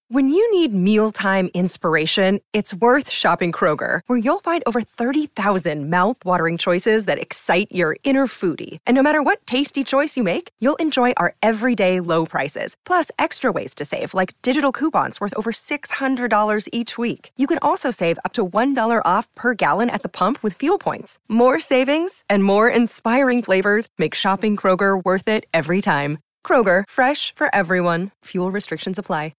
When you need mealtime inspiration, it's worth shopping Kroger, where you'll find over 30,000 mouth-watering choices that excite your inner foodie. And no matter what tasty choice you make, you'll enjoy our everyday low prices, plus extra ways to save, like digital coupons worth over $600 each week. You can also save up to $1 off per gallon at the pump with fuel points. More savings and more inspiring flavors make shopping Kroger worth it every time. Kroger, fresh for everyone. Fuel restrictions apply.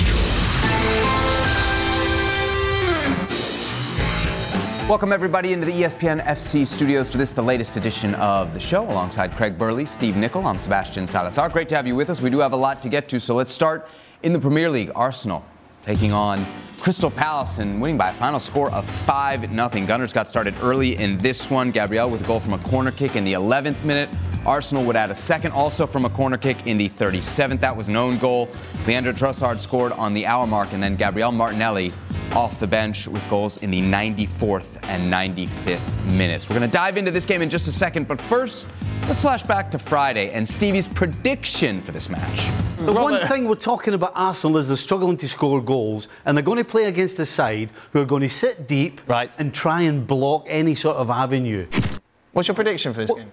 Welcome, everybody, into the ESPN FC studios for the latest edition of the show. Alongside Craig Burley, Steve Nicol, I'm Sebastian Salazar. Great to have you with us. We do have a lot to get to, so let's start in the Premier League. Arsenal taking on Crystal Palace and winning by a final score of 5-0. Gunners got started early in this one. Gabriel with a goal from a corner kick in the 11th minute. Arsenal would add a second, also from a corner kick in the 37th. That was an own goal. Leandro Trossard scored on the hour mark, and then Gabriel Martinelli off the bench with goals in the 94th and 95th minutes. We're going to dive into this game in just a second, but first, let's flash back to Friday and Stevie's prediction for this match. The one thing we're talking about Arsenal is they're struggling to score goals, and they're going to play against a side who are going to sit deep and try and block any sort of avenue. What's your prediction for this game?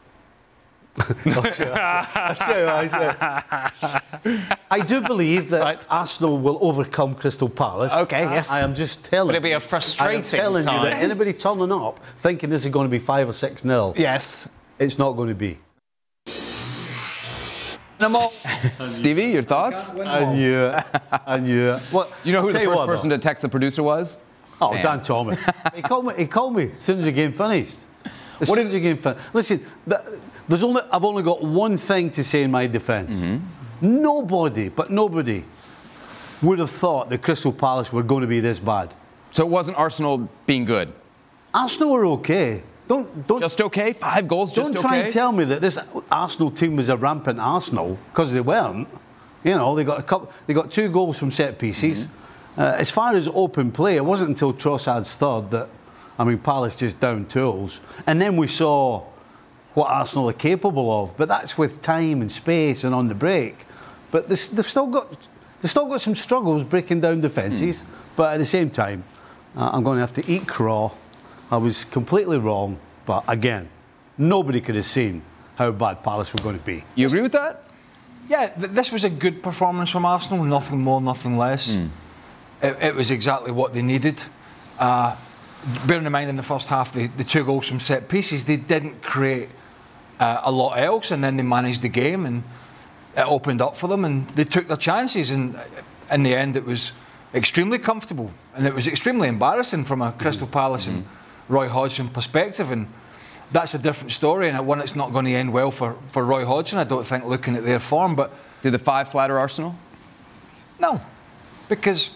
I do believe that Arsenal will overcome Crystal Palace. Okay, yes. I am just telling you. It'll be a frustrating time. You that anybody turning up thinking this is going to be 5 or 6-0. Yes. It's not going to be. Stevie, your thoughts? I knew it. What, do you know who the first person to text the producer was? Oh, Dan Thomas. He called me as soon as the game finished. As soon as the game finished. Listen, I've only got one thing to say in my defence. Mm-hmm. Nobody would have thought that Crystal Palace were going to be this bad. So it wasn't Arsenal being good? Arsenal were okay. Don't just okay? 5 goals, just okay? Don't try and tell me that this Arsenal team was a rampant Arsenal, because they weren't. You know, they got 2 goals from set pieces. Mm-hmm. As far as open play, it wasn't until Trossard's third that, Palace just down tools. And then we saw what Arsenal are capable of, but that's with time and space and on the break. But they've still got some struggles breaking down defences. But at the same time, I'm going to have to eat craw. I was completely wrong, but again, nobody could have seen how bad Palace were going to be. You agree with that? Yeah, this was a good performance from Arsenal. Nothing more, nothing less. It was exactly what they needed. Bearing in mind, in the first half, the 2 goals from set pieces, they didn't create a lot else, and then they managed the game and it opened up for them and they took their chances, and in the end it was extremely comfortable, and it was extremely embarrassing from a Crystal Palace and Roy Hodgson perspective, and that's a different story, and one that's not going to end well for Roy Hodgson, I don't think, looking at their form. But did the 5 flatter Arsenal? No, because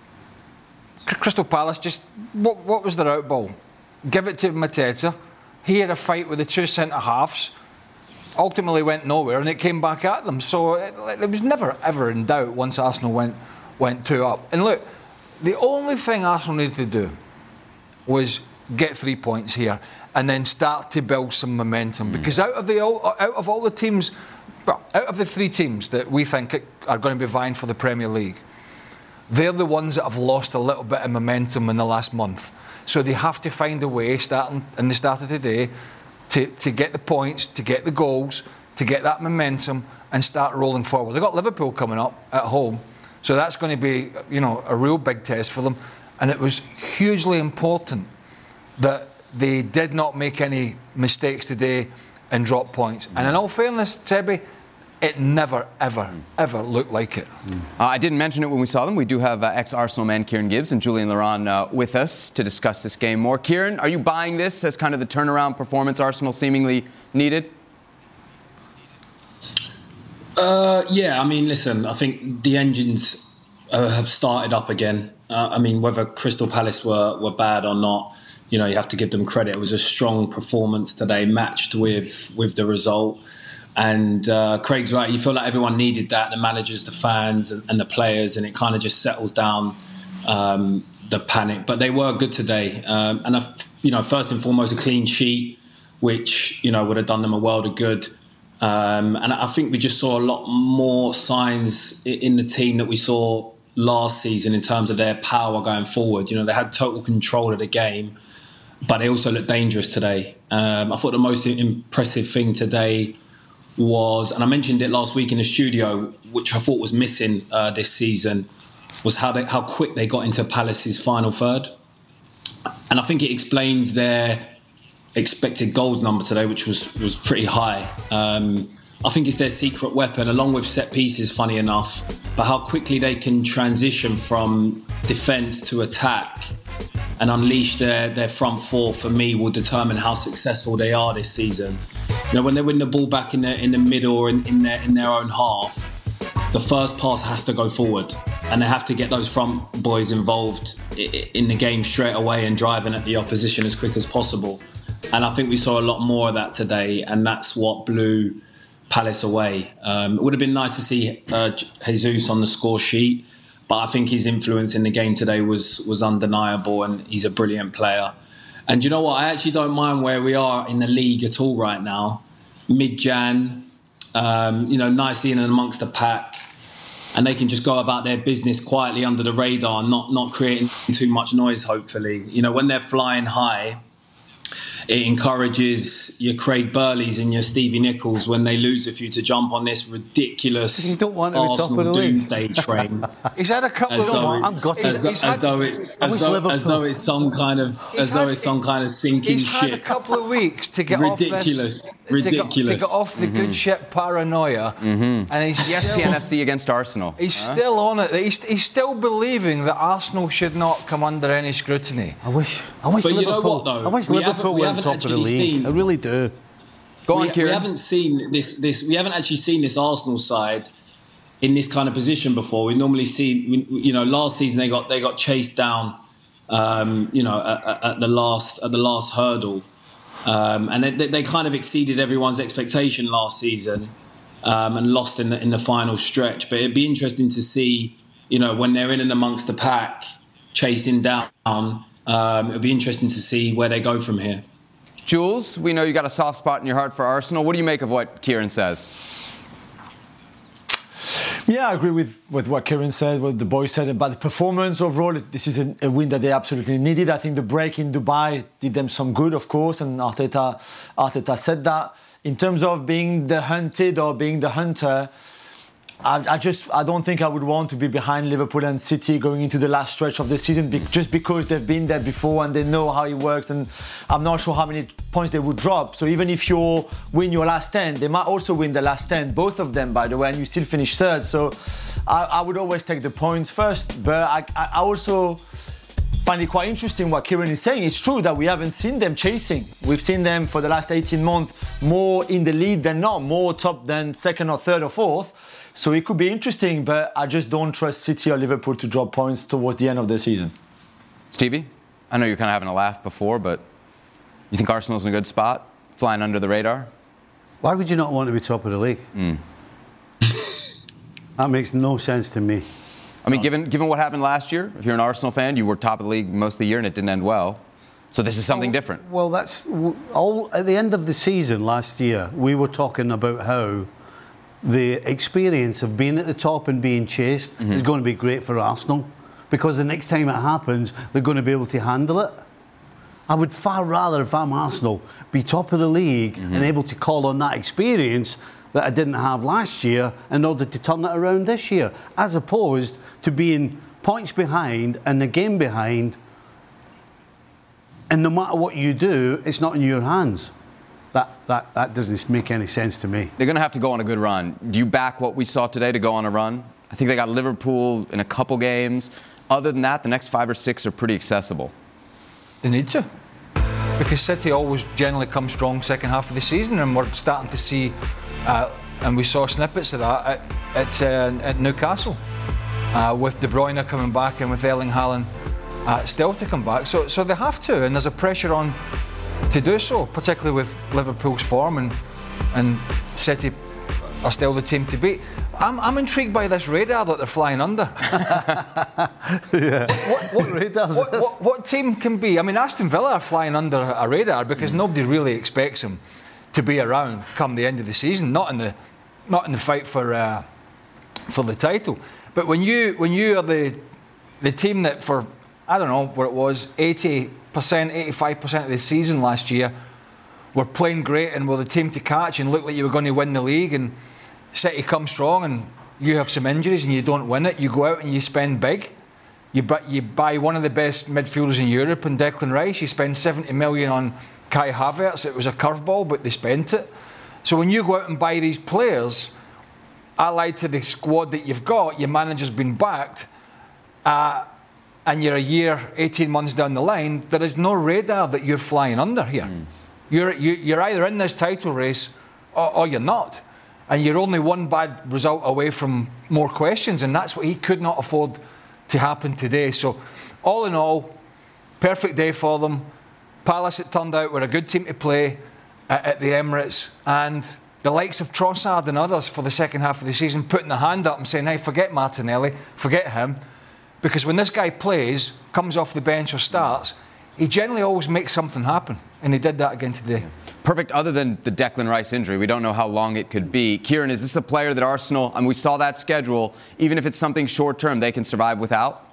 Crystal Palace just what was their out ball? Give it to Mateta. He had a fight with the 2 centre-halves, ultimately went nowhere, and it came back at them. So it was never, ever in doubt once Arsenal went 2 up. And look, the only thing Arsenal needed to do was get 3 points here and then start to build some momentum. Because out of all the teams, well, out of the 3 teams that we think are going to be vying for the Premier League, they're the ones that have lost a little bit of momentum in the last month. So they have to find a way, starting in the start of today, to get the points, to get the goals, to get that momentum and start rolling forward. They've got Liverpool coming up at home, so that's going to be, a real big test for them. And it was hugely important that they did not make any mistakes today and drop points. And in all fairness, Sebby, it never, ever looked like it. I didn't mention it when we saw them. We do have ex-Arsenal man Kieran Gibbs and Julian Laurent with us to discuss this game more. Kieran, are you buying this as kind of the turnaround performance Arsenal seemingly needed? Yeah, listen, I think the engines have started up again. Whether Crystal Palace were bad or not, you have to give them credit. It was a strong performance today, matched with the result. And Craig's right, you feel like everyone needed that, the managers, the fans and the players, and it kind of just settles down the panic. But they were good today. First and foremost, a clean sheet, which, would have done them a world of good. And I think we just saw a lot more signs in the team that we saw last season in terms of their power going forward. You know, they had total control of the game, but they also looked dangerous today. I thought the most impressive thing today was, and I mentioned it last week in the studio, which I thought was missing this season, was how quick they got into Palace's final third. And I think it explains their expected goals number today, which was pretty high. I think it's their secret weapon, along with set pieces, funny enough, but how quickly they can transition from defence to attack and unleash their front four, for me, will determine how successful they are this season. You know, when they win the ball back in the middle or in their own half, the first pass has to go forward, and they have to get those front boys involved in the game straight away and driving at the opposition as quick as possible. And I think we saw a lot more of that today, and that's what blew Palace away. It would have been nice to see Jesus on the score sheet, but I think his influence in the game today was undeniable, and he's a brilliant player. And you know what? I actually don't mind where we are in the league at all right now. Mid-Jan, nicely in and amongst the pack, and they can just go about their business quietly under the radar, not creating too much noise, hopefully. You know, when they're flying high, it encourages your Craig Burleys and your Stevie Nichols, when they lose a few, to jump on this ridiculous You don't want to be top of the Arsenal league. doomsday train. He's had a couple As of... though it's some kind of sinking He's had a ship. couple of weeks to get Ridiculous. to get off the good ship paranoia, and he's ESPN FC against Arsenal. He's still on it. He's still believing that Arsenal should not come under any scrutiny. I wish But you know Liverpool. what, though? I wish We Liverpool went top of the actually league. seen- I really do. Go on, we Kieran. haven't seen this. We haven't actually seen this Arsenal side in this kind of position before. We normally see, last season they got chased down, at the last hurdle, and they kind of exceeded everyone's expectation last season, and lost in the final stretch. But it'd be interesting to see, when they're in and amongst the pack, chasing down. It'll be interesting to see where they go from here. Jules, we know you got a soft spot in your heart for Arsenal. What do you make of what Kieran says? Yeah, I agree with what Kieran said, what the boys said about the performance overall. This is a win that they absolutely needed. I think the break in Dubai did them some good, of course, and Arteta said that. In terms of being the hunted or being the hunter, I don't think I would want to be behind Liverpool and City going into the last stretch of the season, just because they've been there before and they know how it works, and I'm not sure how many points they would drop. So even if you win your last 10, they might also win the last 10, both of them, by the way, and you still finish third. So I would always take the points first, but I also find it quite interesting what Kieran is saying. It's true that we haven't seen them chasing. We've seen them for the last 18 months more in the lead than not, more top than second or third or fourth. So it could be interesting, but I just don't trust City or Liverpool to drop points towards the end of the season. Stevie, I know you're kind of having a laugh before, but you think Arsenal's in a good spot, flying under the radar? Why would you not want to be top of the league? That makes no sense to me. I mean, given what happened last year, if you're an Arsenal fan, you were top of the league most of the year and it didn't end well. So this is something different. Well, that's all. At the end of the season last year, we were talking about how the experience of being at the top and being chased is going to be great for Arsenal, because the next time it happens, they're going to be able to handle it. I would far rather, if I'm Arsenal, be top of the league and able to call on that experience that I didn't have last year in order to turn it around this year, as opposed to being points behind and the game behind, and no matter what you do, it's not in your hands. That doesn't make any sense to me. They're going to have to go on a good run. Do you back what we saw today to go on a run? I think they got Liverpool in a couple games. Other than that, the next 5 or 6 are pretty accessible. They need to, because City always generally come strong second half of the season, and we're starting to see, and we saw snippets of that at Newcastle, with De Bruyne coming back and with Erling Haaland still to come back. So they have to, and there's a pressure on to do so, particularly with Liverpool's form, and City are still the team to beat. I'm intrigued by this radar that they're flying under. Yeah. What radar is this? What team can be? I mean, Aston Villa are flying under a radar because nobody really expects them to be around come the end of the season. Not in the fight for the title. But when you are the team that for, I don't know what it was, 80%, 85% of the season last year were playing great and were the team to catch and looked like you were going to win the league, and City come strong and you have some injuries and you don't win it, you go out and you spend big. You buy one of the best midfielders in Europe in Declan Rice. You spend 70 million on Kai Havertz. It was a curveball, but they spent it. So when you go out and buy these players, allied to the squad that you've got, your manager's been backed, and you're a year, 18 months down the line, there is no radar that you're flying under here. You're either in this title race or you're not. And you're only one bad result away from more questions, and that's what he could not afford to happen today. So, all in all, perfect day for them. Palace, it turned out, were a good team to play at the Emirates, and the likes of Trossard and others for the second half of the season putting the hand up and saying, hey, forget Martinelli, forget him, because when this guy plays, comes off the bench or starts, he generally always makes something happen, and he did that again today. Perfect, other than the Declan Rice injury. We don't know how long it could be. Kieran, is this a player that Arsenal, and we saw that schedule, even if it's something short-term, they can survive without?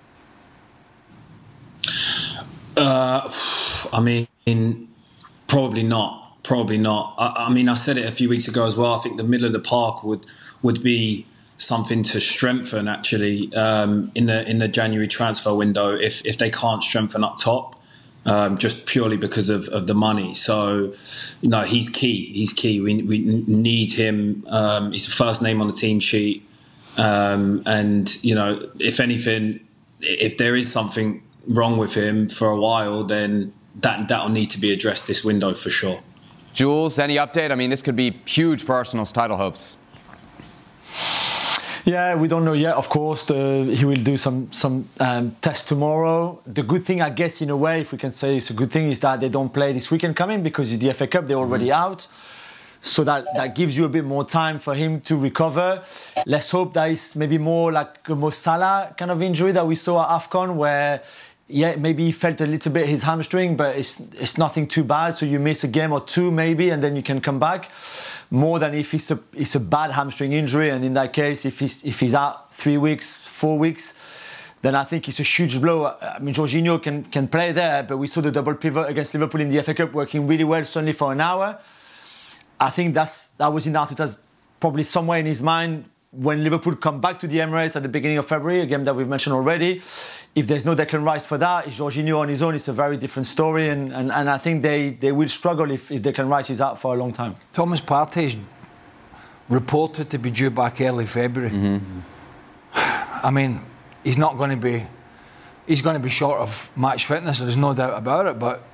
I mean, probably not. Probably not. I mean, I said it a few weeks ago as well. I think the middle of the park would be something to strengthen, actually, in the January transfer window if they can't strengthen up top. Just purely because of the money. So, he's key. He's key. We need him. He's the first name on the team sheet. And, if anything, if there is something wrong with him for a while, then that'll need to be addressed this window for sure. Jules, any update? I mean, this could be huge for Arsenal's title hopes. Yeah, we don't know yet. Of course, he will do some tests tomorrow. The good thing, I guess, in a way, if we can say it's a good thing, is that they don't play this weekend coming because it's the FA Cup. They're already out. So that gives you a bit more time for him to recover. Let's hope that it's maybe more like a Mo Salah kind of injury that we saw at AFCON, where, maybe he felt a little bit his hamstring, but it's nothing too bad. So you miss a game or two maybe, and then you can come back. More than if it's a bad hamstring injury, and in that case, if he's out 3 weeks, 4 weeks, then I think it's a huge blow. I mean, Jorginho can play there, but we saw the double pivot against Liverpool in the FA Cup working really well, certainly for an hour. I think that was in Arteta's probably somewhere in his mind when Liverpool come back to the Emirates at the beginning of February, a game that we've mentioned already. If there's no Declan Rice for that, if Jorginho on his own, it's a very different story. And I think they will struggle if Declan Rice is out for a long time. Thomas Partey is reported to be due back early February. I mean, he's going to be short of match fitness, there's no doubt about it, but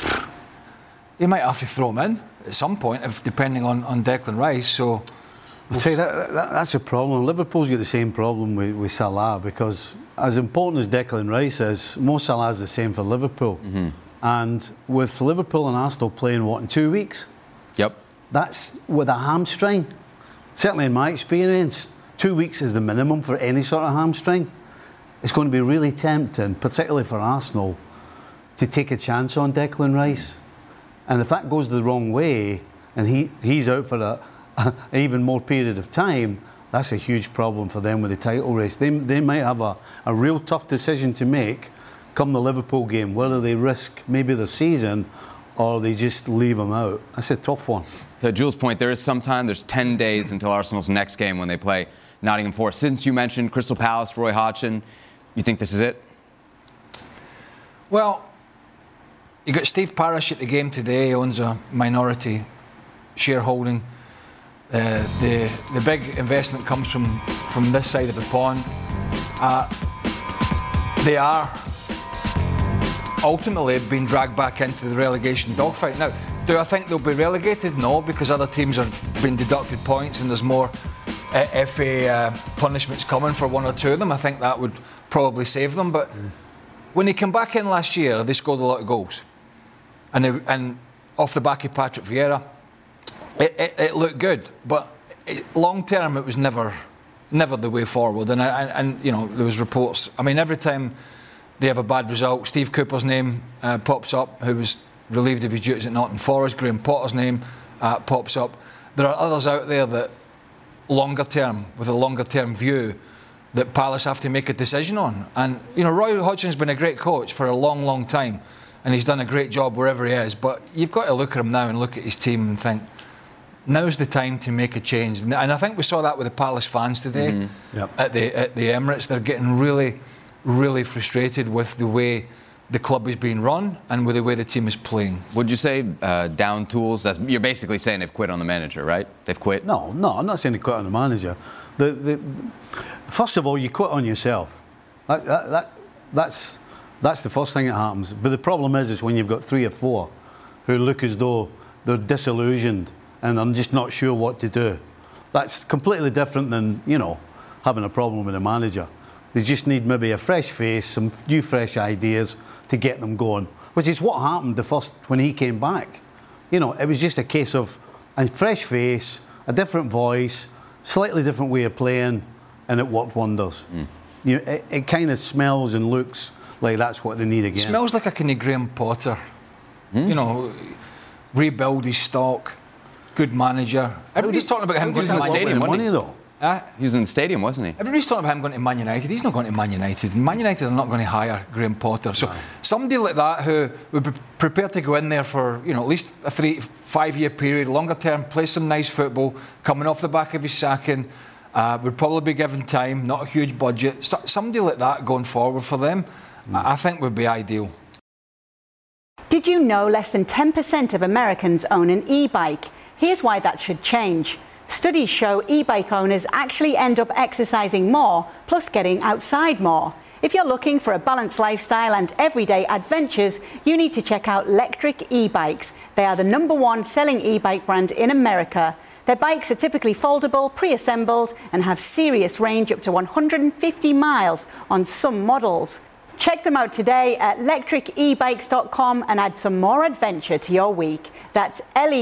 you might have to throw him in at some point, depending on Declan Rice. So I'll tell you, that's a problem. Liverpool's got the same problem with Salah, because as important as Declan Rice is, Mo Salah's the same for Liverpool. And with Liverpool and Arsenal playing, in 2 weeks? Yep. That's with a hamstring. Certainly in my experience, 2 weeks is the minimum for any sort of hamstring. It's going to be really tempting, particularly for Arsenal, to take a chance on Declan Rice. And if that goes the wrong way, and he's out for an even more period of time, that's a huge problem for them with the title race. They might have a real tough decision to make come the Liverpool game, whether they risk maybe their season or they just leave them out. That's a tough one. To Jules' point, there is some time. There's 10 days until Arsenal's next game when they play Nottingham Forest. Since you mentioned Crystal Palace, Roy Hodgson, you think this is it? Well, you got Steve Parish at the game today. He owns a minority shareholding. The big investment comes from this side of the pond. They are ultimately being dragged back into the relegation dogfight. Now, do I think they'll be relegated? No, because other teams are being deducted points and there's more FA punishments coming for one or two of them. I think that would probably save them. But when they came back in last year, they scored a lot of goals. And off the back of Patrick Vieira, it looked good, but long term it was never the way forward. And you know, there was reports. I mean, every time they have a bad result, Steve Cooper's name pops up, who was relieved of his duties at Nottingham Forest. Graham Potter's name pops up. There are others out there that with a longer term view, that Palace have to make a decision on. And, you know, Roy Hodgson's been a great coach for a long, long time, and he's done a great job wherever he is. But you've got to look at him now and look at his team and think, now's the time to make a change. And I think we saw that with the Palace fans today at the Emirates. They're getting really, really frustrated with the way the club is being run and with the way the team is playing. Would you say down tools? You're basically saying they've quit on the manager, right? They've quit? No, I'm not saying they quit on the manager. First of all, you quit on yourself. That's the first thing that happens. But the problem is when you've got 3 or 4 who look as though they're disillusioned and I'm just not sure what to do. That's completely different than, you know, having a problem with a manager. They just need maybe a fresh face, some new fresh ideas to get them going, which is what happened when he came back. You know, it was just a case of a fresh face, a different voice, slightly different way of playing, and it worked wonders. You know, it kind of smells and looks like that's what they need again. It smells like a kind of Graham Potter. You know, rebuild his stock, good manager. Everybody's talking about him going to the stadium, money though. He was in the stadium, wasn't he? Everybody's talking about him going to Man United. He's not going to Man United. Man United are not going to hire Graham Potter. So somebody like that who would be prepared to go in there for, you know, at least a 3-5 year period, longer term, play some nice football, coming off the back of his sacking, would probably be given time, not a huge budget. Somebody like that going forward for them, I think would be ideal. Did you know less than 10% of Americans own an e-bike? Here's why that should change. Studies show e-bike owners actually end up exercising more, plus getting outside more. If you're looking for a balanced lifestyle and everyday adventures, you need to check out Lectric e-bikes. They are the #1 selling e-bike brand in America. Their bikes are typically foldable, pre-assembled, and have serious range up to 150 miles on some models. Check them out today at lectricebikes.com and add some more adventure to your week. That's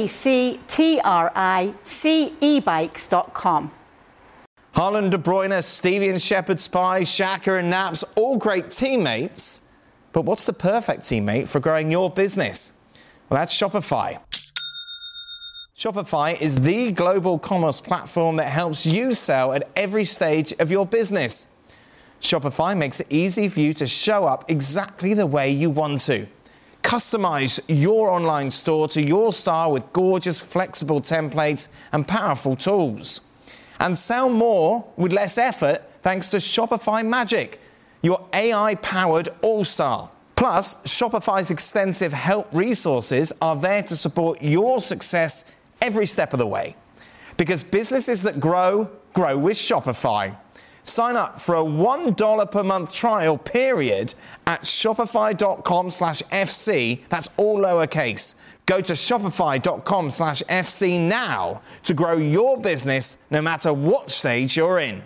lectricebikes.com. Haaland, De Bruyne, Stevie and Shepherd Spy, Xhaka and Naps, all great teammates. But what's the perfect teammate for growing your business? Well, that's Shopify. Shopify is the global commerce platform that helps you sell at every stage of your business. Shopify makes it easy for you to show up exactly the way you want to. Customize your online store to your style with gorgeous, flexible templates and powerful tools. And sell more with less effort thanks to Shopify Magic, your AI-powered all-star. Plus, Shopify's extensive help resources are there to support your success every step of the way. Because businesses that grow, grow with Shopify. Sign up for a $1 per month trial period at shopify.com/FC. That's all lowercase. Go to shopify.com/FC now to grow your business no matter what stage you're in.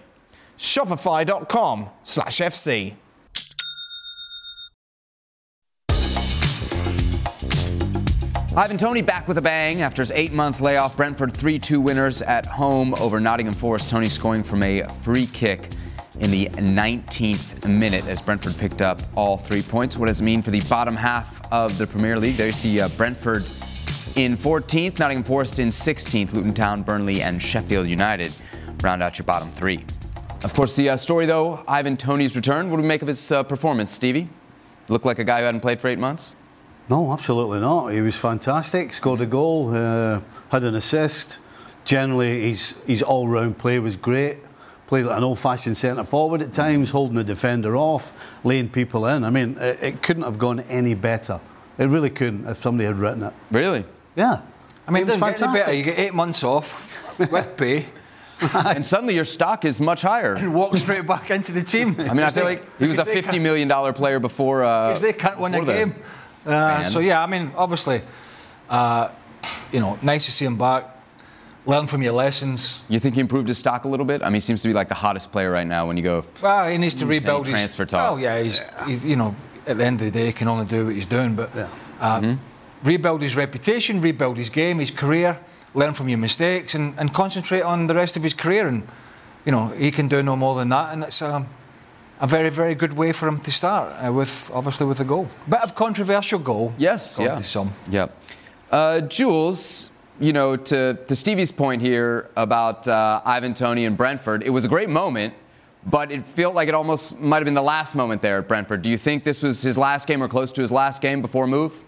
Shopify.com/FC. Ivan Toney back with a bang after his 8-month layoff. Brentford 3-2 winners at home over Nottingham Forest. Toney scoring from a free kick in the 19th minute as Brentford picked up all 3 points. What does it mean for the bottom half of the Premier League? There you see Brentford in 14th, Nottingham Forest in 16th, Luton Town, Burnley, and Sheffield United round out your bottom 3. Of course, the story, though, Ivan Toney's return. What do we make of his performance, Stevie? Looked like a guy who hadn't played for 8 months? No, absolutely not. He was fantastic. Scored a goal, had an assist. Generally, his all-round play was great. Played like an old-fashioned centre-forward at times, holding the defender off, laying people in. I mean, it couldn't have gone any better. It really couldn't if somebody had written it. Really? Yeah. I mean, it doesn't get any fantastic. better. You get 8 months off with pay. And suddenly your stock is much higher. And walk straight back into the team. I mean, I feel like he was a $50 million player before. Because they can't win a game. So, yeah, I mean, obviously, nice to see him back. Learn from your lessons. You think he improved his stock a little bit? I mean, he seems to be like the hottest player right now when you go. Well, he needs to rebuild his transfer talk. Oh, yeah, he's at the end of the day, he can only do what he's doing. But rebuild his reputation, rebuild his game, his career, learn from your mistakes, and concentrate on the rest of his career. And, he can do no more than that. And it's a very, very good way for him to start, with a goal. Bit of controversial goal. Yes, yeah. To some. Yeah. Jules, to Stevie's point here about Ivan Toney and Brentford, it was a great moment, but it felt like it almost might have been the last moment there at Brentford. Do you think this was his last game or close to his last game before a move?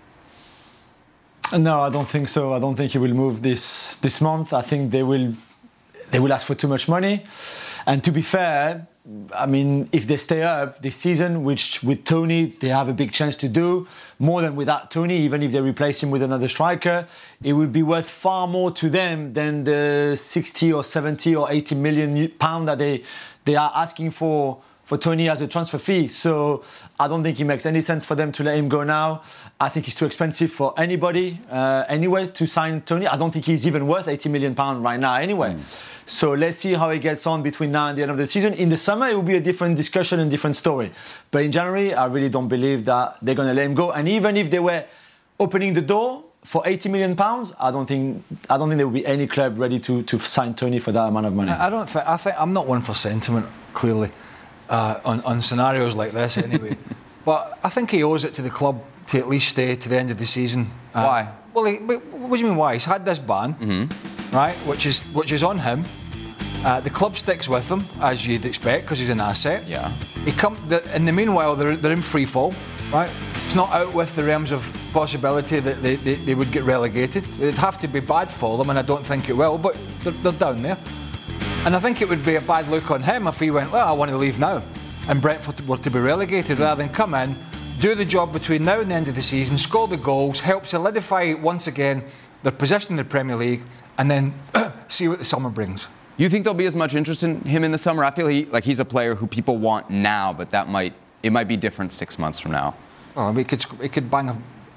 No, I don't think so. I don't think he will move this month. I think they will ask for too much money. And to be fair, I mean, if they stay up this season, which with Tony they have a big chance to do, more than without Tony, even if they replace him with another striker, it would be worth far more to them than the 60 or 70 or 80 million pound that they are asking for Tony as a transfer fee. So I don't think it makes any sense for them to let him go now. I think it's too expensive for anybody anyway to sign Tony. I don't think he's even worth 80 million pounds right now anyway. So let's see how it gets on between now and the end of the season. In the summer, it will be a different discussion and different story. But in January, I really don't believe that they're going to let him go. And even if they were opening the door for 80 million pounds, I don't think there will be any club ready to sign Tony for that amount of money. I think I'm not one for sentiment, clearly, on scenarios like this anyway. But I think he owes it to the club to at least stay to the end of the season. Why? Well, what do you mean why? He's had this ban, right, which is on him. The club sticks with him, as you'd expect, because he's an asset. Yeah. In the meanwhile, they're in free fall, right? It's not out with the realms of possibility that they would get relegated. It'd have to be bad for them, and I don't think it will, but they're down there. And I think it would be a bad look on him if he went, well, I want to leave now, and Brentford were to be relegated, rather than come in, do the job between now and the end of the season, score the goals, help solidify once again their position in the Premier League, and then see what the summer brings. You think there'll be as much interest in him in the summer? I feel he's a player who people want now, but it might be different 6 months from now. Well, he could bang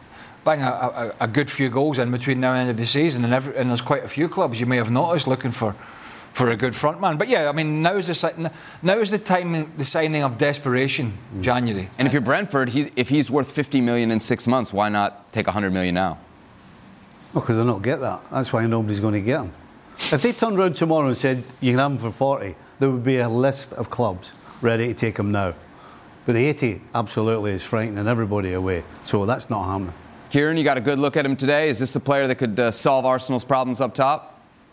a good few goals in between now and the end of the season, and there's quite a few clubs you may have noticed looking for a good front man. But yeah, I mean, now is the time, the signing of desperation, January. And if you're Brentford, if he's worth 50 million in 6 months, why not take 100 million now? Well, because they'll not get that. That's why nobody's going to get him. If they turned around tomorrow and said you can have him for 40, there would be a list of clubs ready to take him now. But the 80 absolutely is frightening everybody away. So that's not happening. Kieran, you got a good look at him today. Is this the player that could solve Arsenal's problems up top?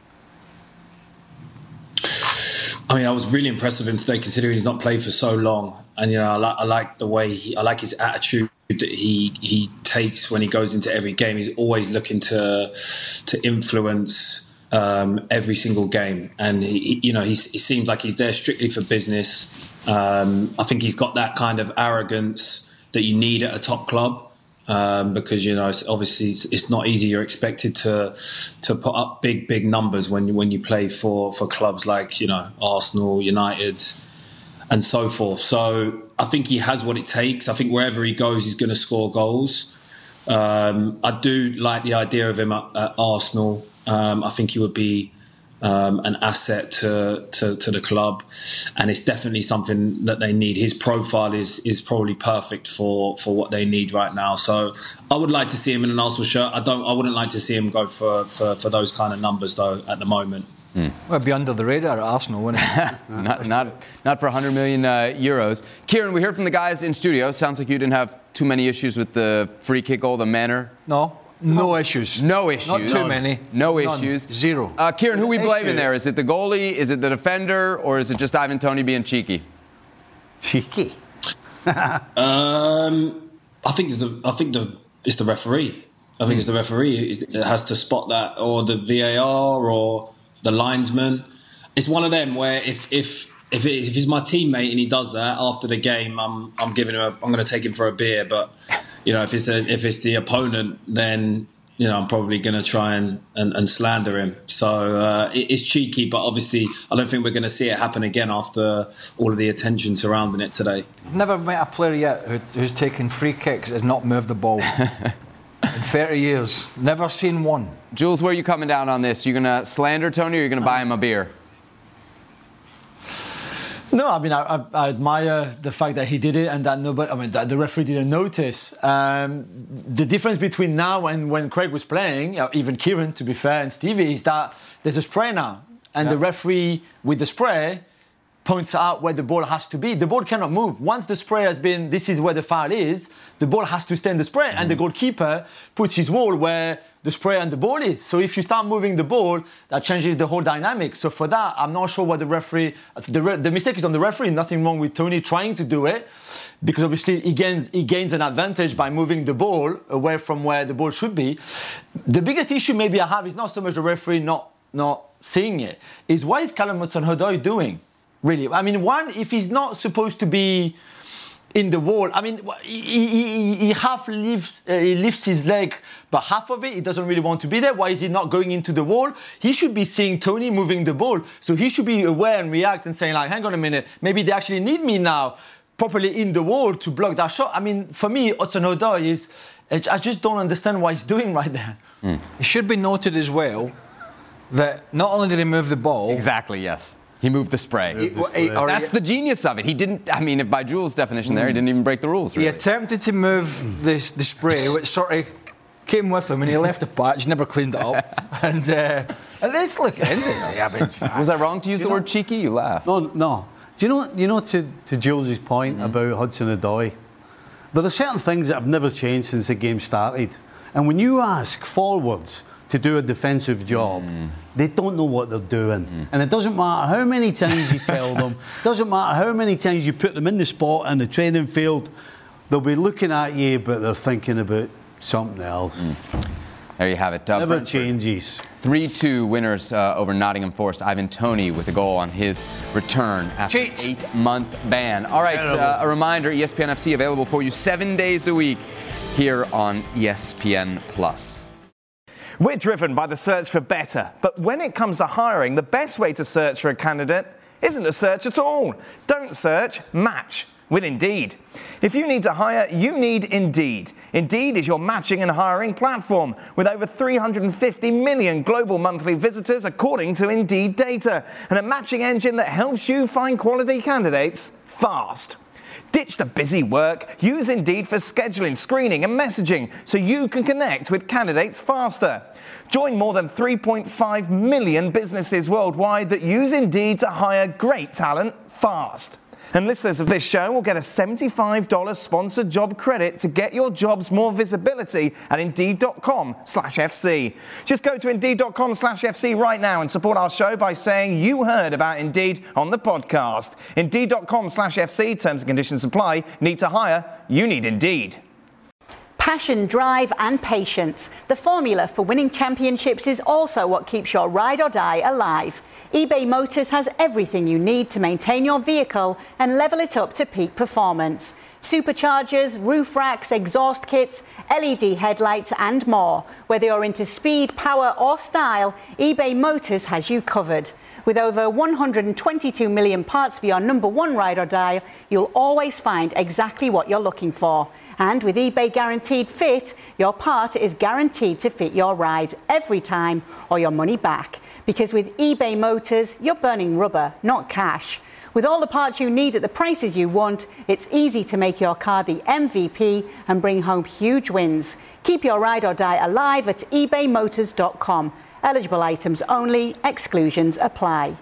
I mean, I was really impressed with him today, considering he's not played for so long. And I like the way I like his attitude that he takes when he goes into every game. He's always looking to influence every single game, and he seems like he's there strictly for business. I think he's got that kind of arrogance that you need at a top club. Because it's not easy. You're expected to put up big numbers when you play for clubs like Arsenal, United, and so forth. So I think he has what it takes. I think wherever he goes, he's going to score goals. I do like the idea of him at Arsenal. I think he would be an asset to the club, and it's definitely something that they need. His profile is probably perfect for what they need right now. So I would like to see him in an Arsenal shirt. I wouldn't like to see him go for those kind of numbers though at the moment. Well, it'd be under the radar at Arsenal, wouldn't it? not for 100 million euros. Kieran, we heard from the guys in studio. Sounds like you didn't have too many issues with the free kick goal, the manner. No issues. No issues. Not too many. No None. issues. Zero. Kieran, who we blaming there? Is it the goalie? Is it the defender? Or is it just Ivan Toney being cheeky? Cheeky? I think it's the referee. I think it's the referee. It has to spot that, or the VAR, or the linesman. It's one of them where if he's my teammate and he does that after the game, I'm going to take him for a beer. But if it's the opponent, then I'm probably going to try and slander him. So it's cheeky, but obviously I don't think we're going to see it happen again after all of the attention surrounding it today. Never met a player yet who's taken free kicks and not moved the ball. In 30 years. Never seen one. Jules, where are you coming down on this? You going to slander Tony, or are you going to buy him a beer? No, I mean, I admire the fact that he did it and that the referee didn't notice. The difference between now and when Craig was playing, even Kieran, to be fair, and Stevie, is that there's a spray now. And the referee, with the spray, points out where the ball has to be. The ball cannot move. Once the spray has been, this is where the foul is, the ball has to stay in the spray, and the goalkeeper puts his wall where the spray and the ball is. So if you start moving the ball, that changes the whole dynamic. So for that, I'm not sure what the referee, the mistake is on the referee, nothing wrong with Tony trying to do it, because obviously he gains an advantage by moving the ball away from where the ball should be. The biggest issue maybe I have is not so much the referee not seeing it, is what is Callum Hudson-Odoi doing? Really, I mean, one, if he's not supposed to be in the wall, I mean, he half lifts his leg, but half of it, he doesn't really want to be there. Why is he not going into the wall? He should be seeing Tony moving the ball, so he should be aware and react and saying, like, hang on a minute, maybe they actually need me now properly in the wall to block that shot. I mean, for me, Hudson-Odoi is, I just don't understand what he's doing right there. It should be noted as well that not only did he move the ball... Exactly, yes. He moved the spray. That's the genius of it. He didn't, I mean, by Jules' definition there, he didn't even break the rules, really. He attempted to move the spray, which sort of came with him, and he left the patch, never cleaned it up. and let's look at it. Was I wrong to use the word cheeky? You laughed. No. Do you know to Jules' point about Hudson-Odoi, there are certain things that have never changed since the game started. And when you ask forwards to do a defensive job, they don't know what they're doing. And it doesn't matter how many times you tell them, doesn't matter how many times you put them in the spot in the training field, they'll be looking at you, but they're thinking about something else. There you have it. Never Brentford changes. 3-2 winners over Nottingham Forest. Ivan Toney with a goal on his return after an 8-month ban. All right, a reminder, ESPN FC available for you 7 days a week here on ESPN+. We're driven by the search for better, but when it comes to hiring, the best way to search for a candidate isn't to search at all. Don't search, match with Indeed. If you need to hire, you need Indeed. Indeed is your matching and hiring platform with over 350 million global monthly visitors according to Indeed data, and a matching engine that helps you find quality candidates fast. Ditch the busy work. Use Indeed for scheduling, screening and messaging so you can connect with candidates faster. Join more than 3.5 million businesses worldwide that use Indeed to hire great talent fast. And listeners of this show will get a $75 sponsored job credit to get your jobs more visibility at Indeed.com/FC. Just go to Indeed.com/FC right now and support our show by saying you heard about Indeed on the podcast. Indeed.com/FC, terms and conditions apply. Need to hire? You need Indeed. Passion, drive and patience. The formula for winning championships is also what keeps your ride or die alive. eBay Motors has everything you need to maintain your vehicle and level it up to peak performance. Superchargers, roof racks, exhaust kits, LED headlights and more. Whether you're into speed, power or style, eBay Motors has you covered. With over 122 million parts for your number one ride or die, you'll always find exactly what you're looking for. And with eBay Guaranteed Fit, your part is guaranteed to fit your ride every time or your money back. Because with eBay Motors, you're burning rubber, not cash. With all the parts you need at the prices you want, it's easy to make your car the MVP and bring home huge wins. Keep your ride or die alive at ebaymotors.com. Eligible items only, exclusions apply.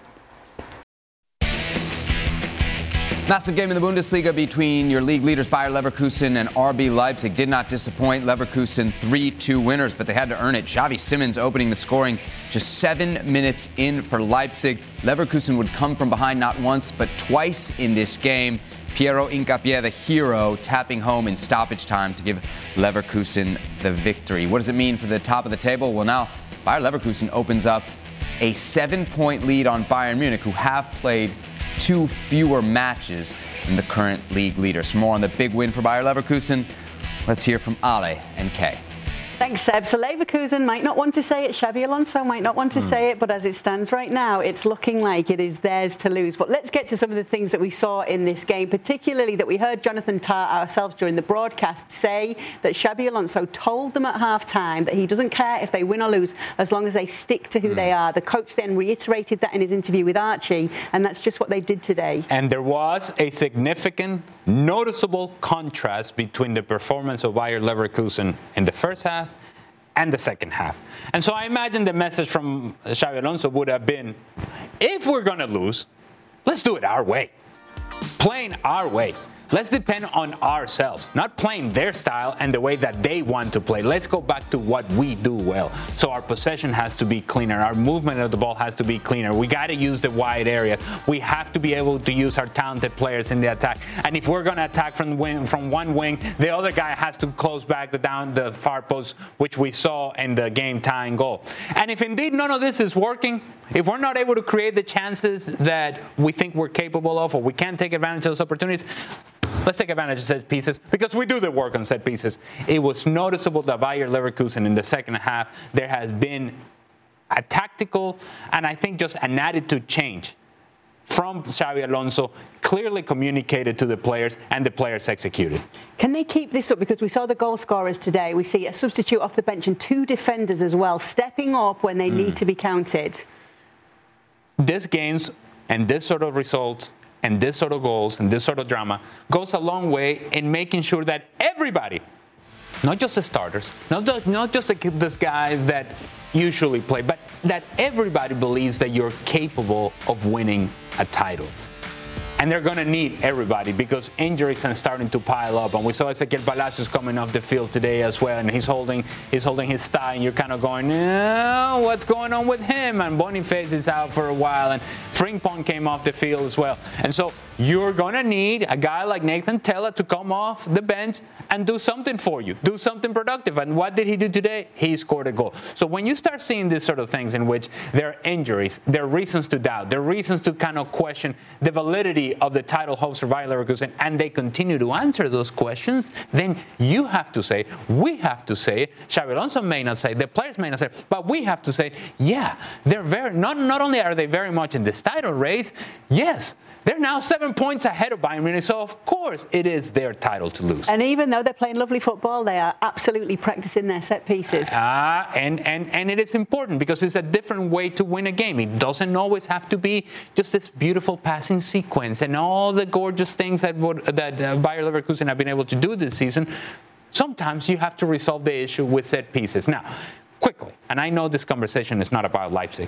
Massive game in the Bundesliga between your league leaders Bayer Leverkusen and RB Leipzig. Did not disappoint. Leverkusen 3-2 winners, but they had to earn it. Xavi Simons opening the scoring just 7 minutes in for Leipzig. Leverkusen would come from behind not once but twice in this game. Piero Hincapié, the hero, tapping home in stoppage time to give Leverkusen the victory. What does it mean for the top of the table? Well, now Bayer Leverkusen opens up a 7-point lead on Bayern Munich, who have played 2 fewer matches than the current league leaders. For more on the big win for Bayer Leverkusen, let's hear from Ale and Kay. Thanks, Seb. So Leverkusen might not want to say it, Xabi Alonso might not want to say it, but as it stands right now, it's looking like it is theirs to lose. But let's get to some of the things that we saw in this game, particularly that we heard Jonathan Tah ourselves during the broadcast say that Xabi Alonso told them at half-time that he doesn't care if they win or lose as long as they stick to who they are. The coach then reiterated that in his interview with Archie, and that's just what they did today. And there was a significant, noticeable contrast between the performance of Bayer Leverkusen in the first half and the second half. And so I imagine the message from Xabi Alonso would have been, if we're going to lose, let's do it our way. Playing our way. Let's depend on ourselves, not playing their style and the way that they want to play. Let's go back to what we do well. So our possession has to be cleaner. Our movement of the ball has to be cleaner. We got to use the wide areas. We have to be able to use our talented players in the attack. And if we're going to attack from one wing, the other guy has to close back down the far post, which we saw in the game-tying goal. And if indeed none of this is working, if we're not able to create the chances that we think we're capable of, or we can't take advantage of those opportunities, let's take advantage of set pieces, because we do the work on set pieces. It was noticeable that Bayer Leverkusen in the second half, there has been a tactical and I think just an attitude change from Xabi Alonso, clearly communicated to the players, and the players executed. Can they keep this up? Because we saw the goal scorers today. We see a substitute off the bench and 2 defenders as well, stepping up when they need to be counted. These games and this sort of results and this sort of goals and this sort of drama goes a long way in making sure that everybody, not just the starters, not just the guys that usually play, but that everybody believes that you're capable of winning a title. And they're going to need everybody, because injuries are starting to pile up. And we saw Ezequiel Palacios coming off the field today as well, and he's holding his thigh, and you're kind of going, what's going on with him? And Boniface is out for a while, and Frimpong came off the field as well. And so you're going to need a guy like Nathan Tella to come off the bench and do something for you, do something productive. And what did he do today? He scored a goal. So when you start seeing these sort of things in which there are injuries, there are reasons to doubt, there are reasons to kind of question the validity of the title hopes for Bayer Leverkusen, and they continue to answer those questions, then you have to say, we have to say, Xabi Alonso may not say, the players may not say, but we have to say, yeah, they're not only are they very much in this title race, yes, they're now 7 points ahead of Bayern Munich, so of course it is their title to lose. And even though they're playing lovely football, they are absolutely practicing their set pieces. And it is important, because it's a different way to win a game. It doesn't always have to be just this beautiful passing sequence and all the gorgeous things that Bayer Leverkusen have been able to do this season. Sometimes you have to resolve the issue with set pieces. Now, quickly, and I know this conversation is not about Leipzig.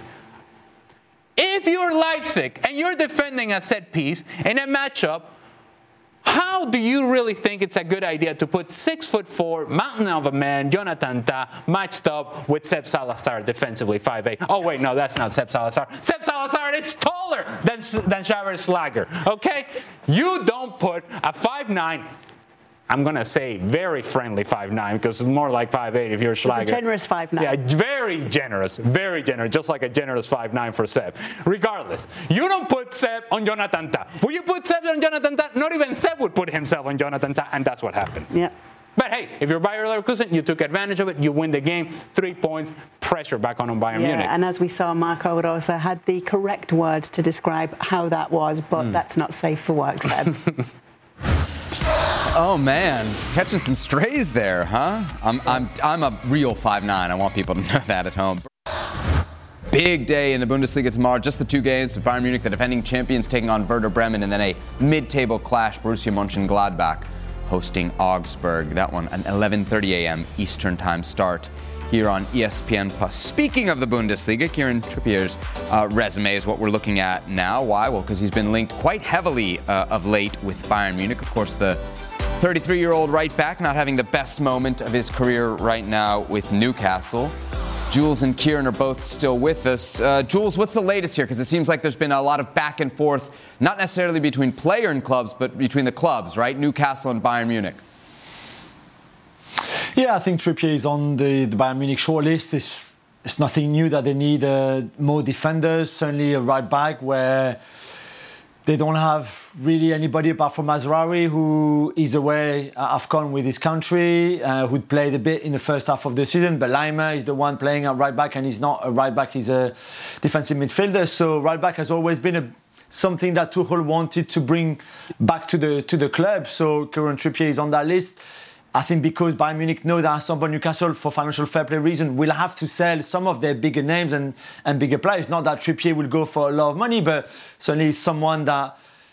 If you're Leipzig and you're defending a set piece in a matchup, how do you really think it's a good idea to put 6'4", mountain of a man, Jonathan Tah, matched up with Sepp Salazar defensively, 5'8"? Oh, wait, no, that's not Sepp Salazar. Sepp Salazar is taller than Xaver Schlager, okay? You don't put a 5'9", I'm going to say very friendly 5'9", because it's more like 5'8" if you're Schlager. It's a generous 5'9". Yeah, very generous, just like a generous 5'9" for Sepp. Regardless, you don't put Sepp on Jonathan Tah. Would you put Sepp on Jonathan Tah? Not even Sepp would put himself on Jonathan Tah, and that's what happened. Yeah. But hey, if you're Bayer Leverkusen, you took advantage of it, you win the game, 3 points, pressure back on Bayern Munich. And as we saw, Marco Rosa had the correct words to describe how that was, but that's not safe for work, Seb. Oh man, catching some strays there, huh? I'm a real 5'9". I want people to know that at home. Big day in the Bundesliga tomorrow. Just the 2 games with Bayern Munich, the defending champions, taking on Werder Bremen, and then a mid-table clash, Borussia Mönchengladbach hosting Augsburg. That one an 11:30 a.m. Eastern Time start here on ESPN+. Speaking of the Bundesliga, Kieran Trippier's resume is what we're looking at now. Why? Well, because he's been linked quite heavily of late with Bayern Munich. Of course, the 33-year-old right back not having the best moment of his career right now with Newcastle. Jules and Kieran are both still with us. Jules, what's the latest here? Because it seems like there's been a lot of back and forth, not necessarily between player and clubs, but between the clubs, right? Newcastle and Bayern Munich. Yeah, I think Trippier is on the Bayern Munich shortlist. It's nothing new that they need more defenders, certainly a right back where they don't have really anybody apart from Mazraoui, who is away at AFCON with his country, who played a bit in the first half of the season. But Laimer is the one playing at right back, and he's not a right back, he's a defensive midfielder. So right back has always been something that Tuchel wanted to bring back to the club. So Kieran Trippier is on that list. I think because Bayern Munich know that some of Newcastle, for financial fair play reason, will have to sell some of their bigger names and bigger players. Not that Trippier will go for a lot of money, but certainly someone that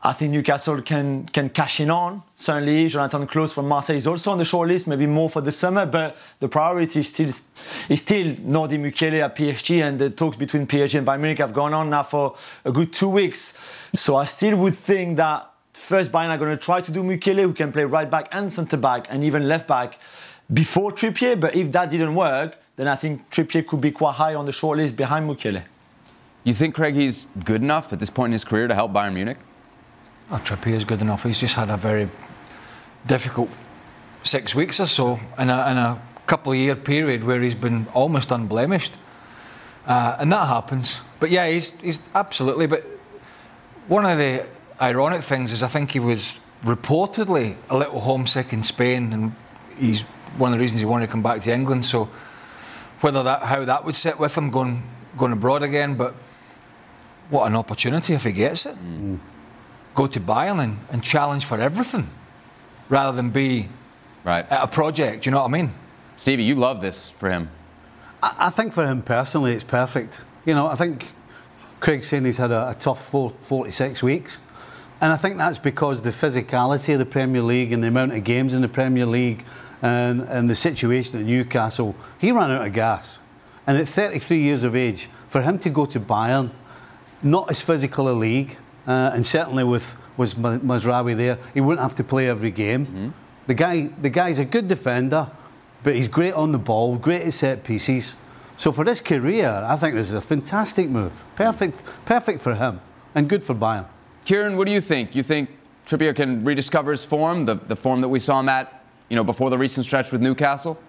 I think Newcastle can cash in on. Certainly, Jonathan Klaus from Marseille is also on the shortlist, maybe more for the summer, but the priority is still Nordi Mukiele at PSG, and the talks between PSG and Bayern Munich have gone on now for a good 2 weeks. So I still would think that first Bayern are going to try to do Mukiele, who can play right back and centre back and even left back before Trippier, but if that didn't work, then I think Trippier could be quite high on the shortlist behind Mukiele. You think, Craig, he's good enough at this point in his career to help Bayern Munich? Oh, Trippier is good enough. He's just had a very difficult 6 weeks or so in a couple of year period where he's been almost unblemished. And that happens. But yeah, he's absolutely. But one of the ironic things is I think he was reportedly a little homesick in Spain, and he's one of the reasons he wanted to come back to England. So how that would sit with him going abroad again, but what an opportunity if he gets it. Go to Bayern and challenge for everything rather than be at a project, you know what I mean? Stevie, you love this for him. I think for him personally it's perfect. You know, I think Craig's saying he's had a tough 46 weeks, and I think that's because the physicality of the Premier League and the amount of games in the Premier League and the situation at Newcastle, he ran out of gas. And at 33 years of age, for him to go to Bayern, not as physical a league, and certainly with Mazraoui there, he wouldn't have to play every game. The guy's a good defender, but he's great on the ball, great at set pieces. So for his career, I think this is a fantastic move. Perfect for him, and good for Bayern. Kieran, what do you think? You think Trippier can rediscover his form, the form that we saw him at, before the recent stretch with Newcastle?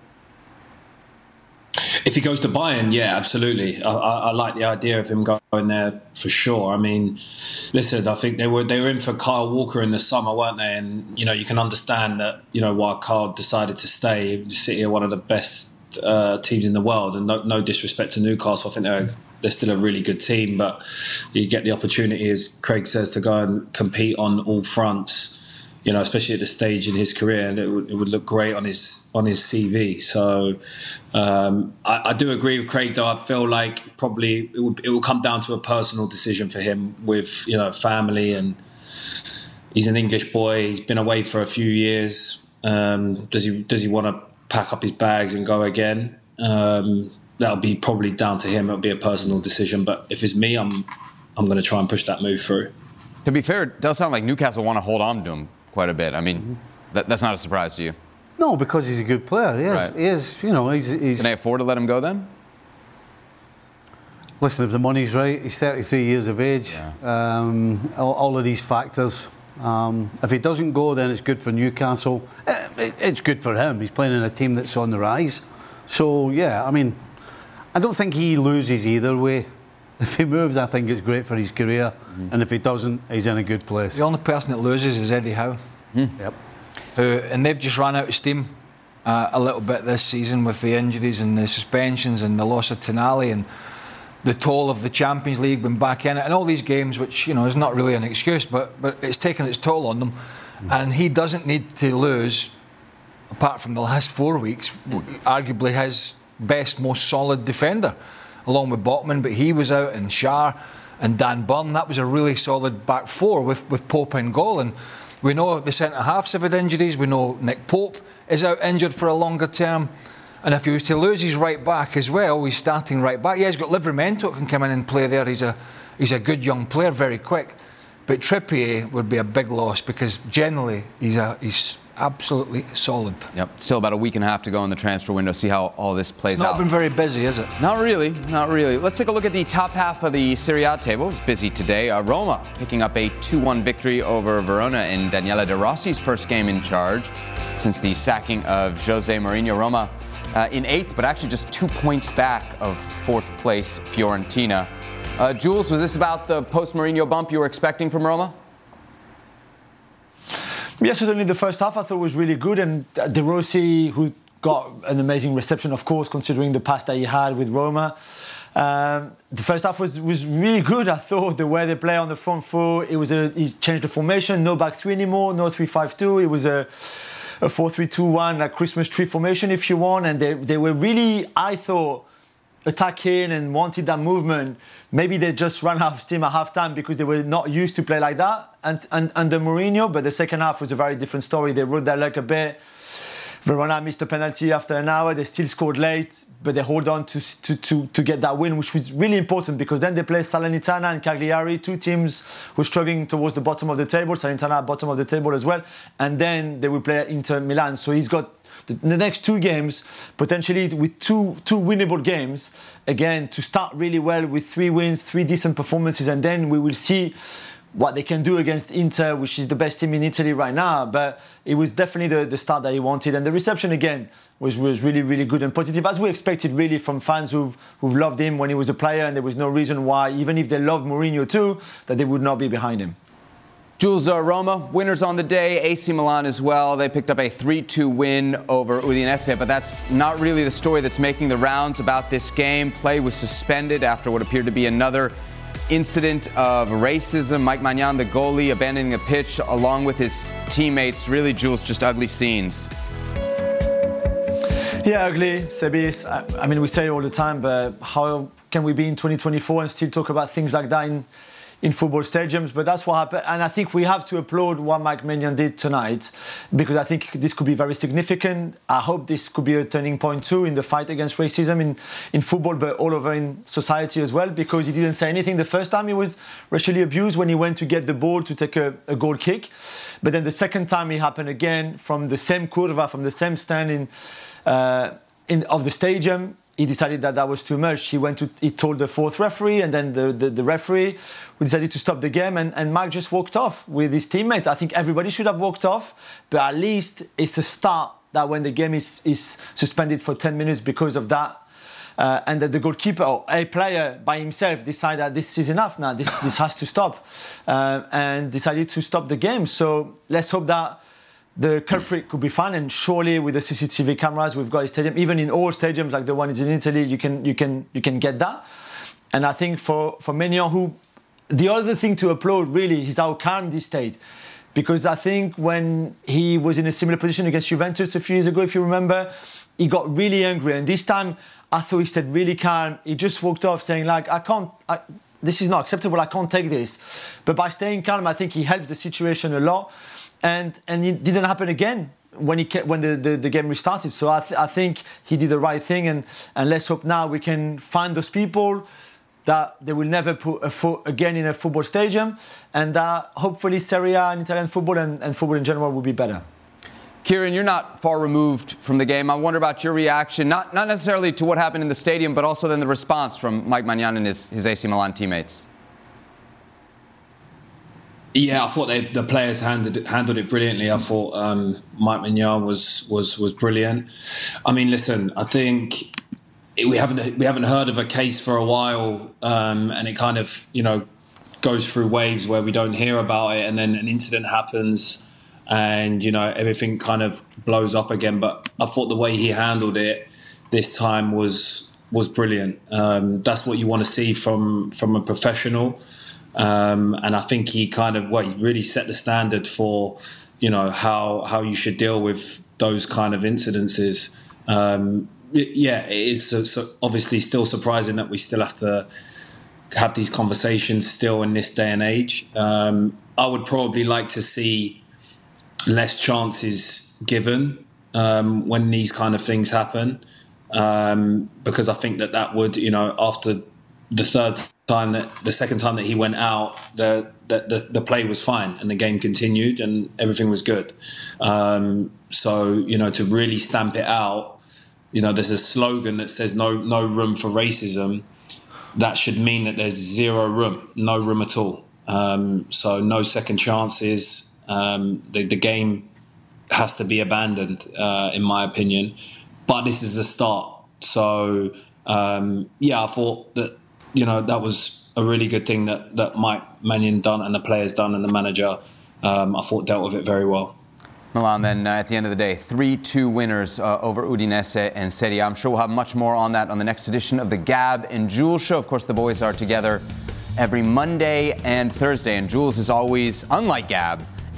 If he goes to Bayern, yeah, absolutely. I like the idea of him going there for sure. I mean, listen, I think they were in for Kyle Walker in the summer, weren't they? And you can understand that why Kyle decided to stay. City are one of the best teams in the world, and no disrespect to Newcastle, I think they're still a really good team, but you get the opportunity, as Craig says, to go and compete on all fronts. Especially at this stage in his career, and it would look great on his CV. So I do agree with Craig, though. I feel like probably it will come down to a personal decision for him with family, and he's an English boy. He's been away for a few years. Does he want to pack up his bags and go again? That'll be probably down to him. It'll be a personal decision. But if it's me, I'm going to try and push that move through. To be fair, it does sound like Newcastle want to hold on to him quite a bit. I mean, that's not a surprise to you. No, because he's a good player. He is. He's. Can they afford to let him go then? Listen, if the money's right, he's 33 years of age. Yeah. All of these factors. If he doesn't go, then it's good for Newcastle. It's good for him. He's playing in a team that's on the rise. So yeah, I mean, I don't think he loses either way. If he moves, I think it's great for his career, and if he doesn't, he's in a good place. The only person that loses is Eddie Howe. Yep. And they've just run out of steam a little bit this season with the injuries and the suspensions and the loss of Tonali and the toll of the Champions League being back in it and all these games, which is not really an excuse, but it's taken its toll on them. And he doesn't need to lose, apart from the last 4 weeks, arguably his best, most solid defender, along with Botman, but he was out, and Schär and Dan Burn. That was a really solid back four with Pope in goal. And we know the centre-halves have had injuries. We know Nick Pope is out injured for a longer term. And if he was to lose his right back as well, he's starting right back. Yeah, he's got Livramento can come in and play there. He's a good young player, very quick. But Trippier would be a big loss because generally he's absolutely solid. Yep. Still about a week and a half to go in the transfer window. See how all this plays out. Not been very busy, is it? Not really. Let's take a look at the top half of the Serie A table. It's busy today. Roma picking up a 2-1 victory over Verona in Daniele De Rossi's first game in charge since the sacking of Jose Mourinho. Roma in 8th, but actually just 2 points back of 4th place Fiorentina. Jules, was this about the post-Mourinho bump you were expecting from Roma? Yes, certainly the first half I thought was really good, and De Rossi, who got an amazing reception, of course, considering the past that he had with Roma. The first half was really good. I thought the way they play on the front foot, he changed the formation, no back three anymore, no 3-5-2. It was a 4-3-2-1, like Christmas tree formation, if you want, and they were really, I thought, attacking and wanted that movement. Maybe they just ran out of steam at halftime because they were not used to play like that and under Mourinho. But the second half was a very different story. They rode their luck a bit. Verona missed a penalty after an hour. They still scored late, but they hold on to get that win, which was really important because then they play Salernitana and Cagliari, two teams who are struggling towards the bottom of the table. Salernitana bottom of the table as well. And then they will play Inter Milan. So he's got the next two games, potentially with two winnable games, again, to start really well with 3 wins, 3 decent performances, and then we will see what they can do against Inter, which is the best team in Italy right now. But it was definitely the start that he wanted. And the reception, again, was really, really good and positive, as we expected, really, from fans who've loved him when he was a player. And there was no reason why, even if they loved Mourinho too, that they would not be behind him. Jules, Roma, winners on the day, AC Milan as well. They picked up a 3-2 win over Udinese, but that's not really the story that's making the rounds about this game. Play was suspended after what appeared to be another incident of racism. Mike Maignan, the goalie, abandoning the pitch along with his teammates. Really, Jules, just ugly scenes. Yeah, ugly, Sebi. I mean, we say it all the time, but how can we be in 2024 and still talk about things like that in football stadiums? But that's what happened. And I think we have to applaud what Mike Maignan did tonight, because I think this could be very significant. I hope this could be a turning point too in the fight against racism in football, but all over in society as well, because he didn't say anything the first time he was racially abused when he went to get the ball to take a goal kick. But then the second time it happened again from the same curva, from the same stand of the stadium. He decided that was too much. He told the fourth referee, and then the referee who decided to stop the game, and Mike just walked off with his teammates. I think everybody should have walked off, but at least it's a start that when the game is suspended for 10 minutes because of that, and that the goalkeeper or a player by himself decided that this is enough now, this has to stop, and decided to stop the game. So let's hope that the culprit could be found, and surely with the CCTV cameras we've got a stadium, even in all stadiums like the one is in Italy, you can get that. And I think for Maignan, who the other thing to applaud really is how calm he stayed, because I think when he was in a similar position against Juventus a few years ago, if you remember, he got really angry, and this time I thought he stayed really calm. He just walked off saying like, this is not acceptable, I can't take this. But by staying calm, I think he helped the situation a lot. And it didn't happen again when the game restarted. So I think he did the right thing, and let's hope now we can find those people that they will never put a foot again in a football stadium, and that hopefully Serie A and Italian football and football in general will be better. Kieran, you're not far removed from the game. I wonder about your reaction, not necessarily to what happened in the stadium, but also then the response from Mike Maignan and his AC Milan teammates. Yeah, I thought the players handled it brilliantly. I thought Mike Maignan was brilliant. I mean, listen, I think we haven't heard of a case for a while, and it kind of goes through waves where we don't hear about it, and then an incident happens, and everything kind of blows up again. But I thought the way he handled it this time was brilliant. That's what you want to see from a professional. And I think he he really set the standard for, how you should deal with those kind of incidences. It is obviously still surprising that we still have to have these conversations still in this day and age. I would probably like to see less chances given when these kind of things happen, because I think that would, after the second time that he went out, the play was fine and the game continued and everything was good. So to really stamp it out, there's a slogan that says no room for racism. That should mean that there's no room at all. So no second chances. The game has to be abandoned, in my opinion. But this is a start. So I thought that. That was a really good thing that Mike Maignan done and the players done and the manager, I thought, dealt with it very well. Milan then, at the end of the day, 3-2 winners over Udinese and Serie A. I'm sure we'll have much more on that on the next edition of the Gab and Jules Show. Of course, the boys are together every Monday and Thursday, and Jules is always, unlike Gab,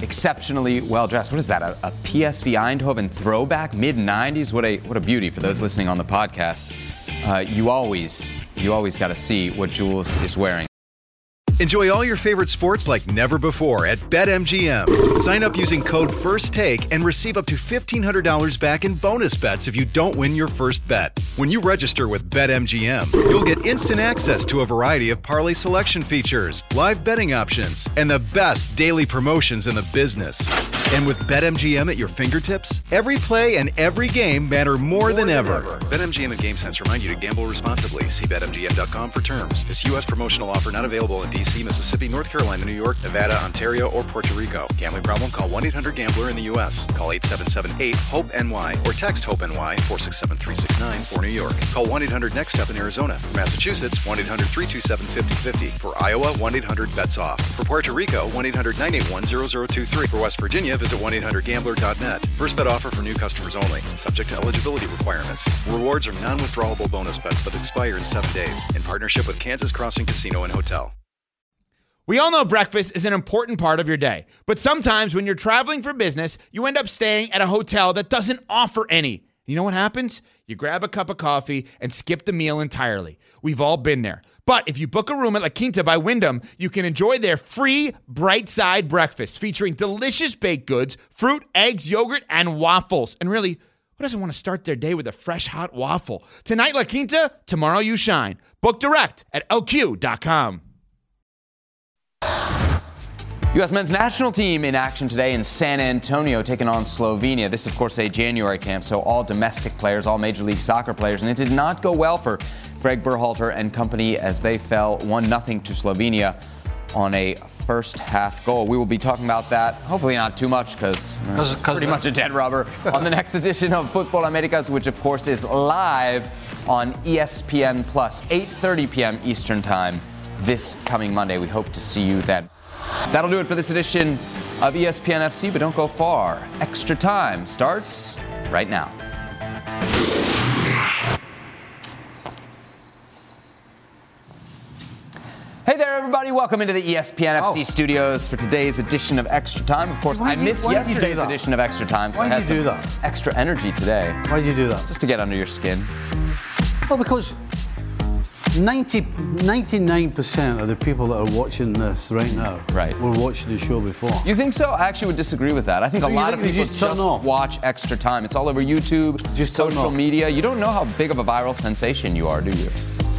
exceptionally well dressed. What is that? A PSV Eindhoven throwback, mid-90s? What a beauty for those listening on the podcast. You always got to see what Jules is wearing. Enjoy all your favorite sports like never before at BetMGM. Sign up using code FIRSTTAKE and receive up to $1,500 back in bonus bets if you don't win your first bet. When you register with BetMGM, you'll get instant access to a variety of parlay selection features, live betting options, and the best daily promotions in the business. And with BetMGM at your fingertips, every play and every game matter more than ever. BetMGM and GameSense remind you to gamble responsibly. See BetMGM.com for terms. This U.S. promotional offer not available in D.C., Mississippi, North Carolina, New York, Nevada, Ontario, or Puerto Rico. Gambling problem? Call 1-800-GAMBLER in the U.S. Call 877-8-HOPE-NY or text HOPE-NY 467-369 for New York. Call 1-800-NEXT-STEP in Arizona. For Massachusetts, 1-800-327-5050. For Iowa, 1-800-BETS-OFF. For Puerto Rico, 1-800-981-0023. For West Virginia, visit 1-800-GAMBLER.net. First bet offer for new customers only. Subject to eligibility requirements. Rewards are non-withdrawable bonus bets that expire in 7 days. In partnership with Kansas Crossing Casino and Hotel. We all know breakfast is an important part of your day, but sometimes when you're traveling for business, you end up staying at a hotel that doesn't offer any. You know what happens? You grab a cup of coffee and skip the meal entirely. We've all been there. But if you book a room at La Quinta by Wyndham, you can enjoy their free Bright Side breakfast featuring delicious baked goods, fruit, eggs, yogurt, and waffles. And really, who doesn't want to start their day with a fresh, hot waffle? Tonight, La Quinta, tomorrow you shine. Book direct at lq.com. U.S. men's national team in action today in San Antonio taking on Slovenia. This, of course, a January camp, so all domestic players, all Major League Soccer players. And it did not go well for Greg Berhalter and company as they fell 1-0 to Slovenia on a first-half goal. We will be talking about that, hopefully not too much because pretty much a dead rubber, on the next edition of Football Americas, which, of course, is live on ESPN+, 8:30 p.m. Eastern Time this coming Monday. We hope to see you then. That'll do it for this edition of ESPN FC, but don't go far. Extra Time starts right now. Hey there, everybody. Welcome into the ESPN FC studios for today's edition of Extra Time. Of course, I missed yesterday's edition of Extra Time, so I had some extra energy today. Why did you do that? Just to get under your skin. Well, because 99% of the people that are watching this right now were watching the show before. You think so? I actually would disagree with that. I think a lot of people just watch Extra Time. It's all over YouTube, just social media. You don't know how big of a viral sensation you are, do you?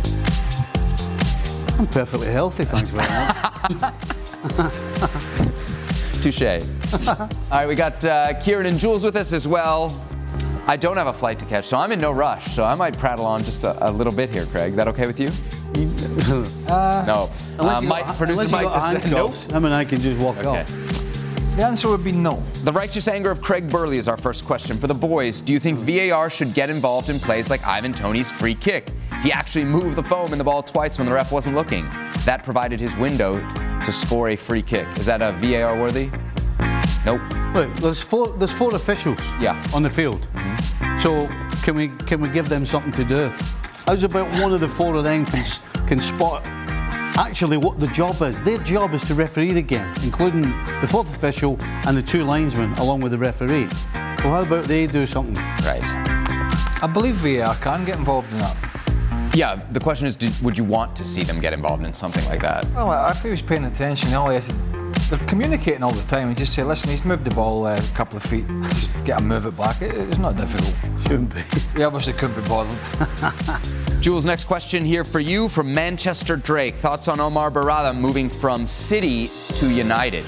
I'm perfectly healthy, thanks very much. Touche. All right, we got Kieran and Jules with us as well. I don't have a flight to catch, so I'm in no rush. So I might prattle on just a little bit here, Craig. That okay with you? No. Producer Mike just said nope. Him and I can just walk off. The answer would be no. The righteous anger of Craig Burley is our first question. For the boys, do you think VAR should get involved in plays like Ivan Toney's free kick? He actually moved the foam in the ball twice when the ref wasn't looking. That provided his window to score a free kick. Is that a VAR worthy? Nope. Look, there's four officials on the field. Mm-hmm. So can we give them something to do? How's about one of the four of them can spot actually what the job is? Their job is to referee the game, including the fourth official and the two linesmen along with the referee. Well, how about they do something? Right. I believe VAR can get involved in that. Yeah, the question is, would you want to see them get involved in something like that? Well, if he was paying attention, they're communicating all the time. You just say, listen, he's moved the ball a couple of feet. Just get him, move it back. It's not difficult. Shouldn't be. He obviously couldn't be bothered. Jules, next question here for you from Manchester Drake. Thoughts on Omar Barada moving from City to United?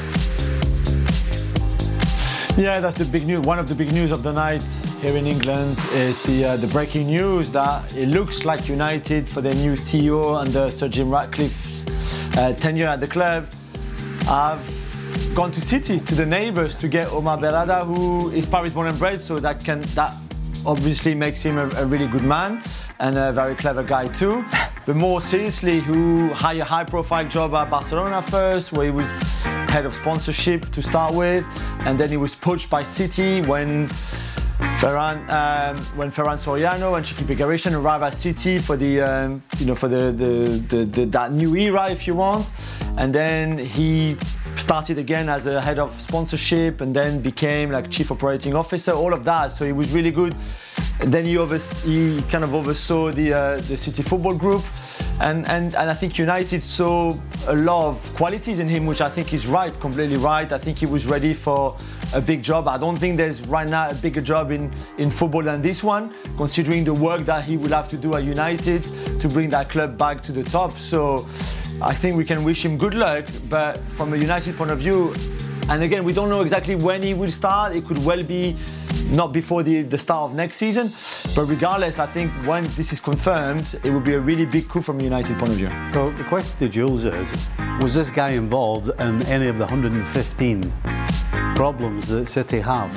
Yeah, that's the big news. One of the big news of the night here in England is the breaking news that it looks like United, for their new CEO under Sir Jim Ratcliffe's tenure at the club, have gone to City, to the neighbours, to get Omar Barada, who is Paris born and bred, so that obviously makes him a really good man and a very clever guy too. But more seriously, who had a high-profile job at Barcelona first, where he was head of sponsorship to start with, and then he was poached by City when Ferran Soriano and Chiqui Begarishan arrived at City for that new era, if you want, and then he started again as a head of sponsorship and then became like chief operating officer, all of that. So he was really good. And then he kind of oversaw the City Football Group. And I think United saw a lot of qualities in him, which I think is right, completely right. I think he was ready for a big job. I don't think there's right now a bigger job in football than this one, considering the work that he will have to do at United to bring that club back to the top. So I think we can wish him good luck, but from a United point of view, and again, we don't know exactly when he will start. It could well be not before the start of next season. But regardless, I think when this is confirmed, it will be a really big coup from a United point of view. So the question to Jules is, was this guy involved in any of the 115 problems that City have?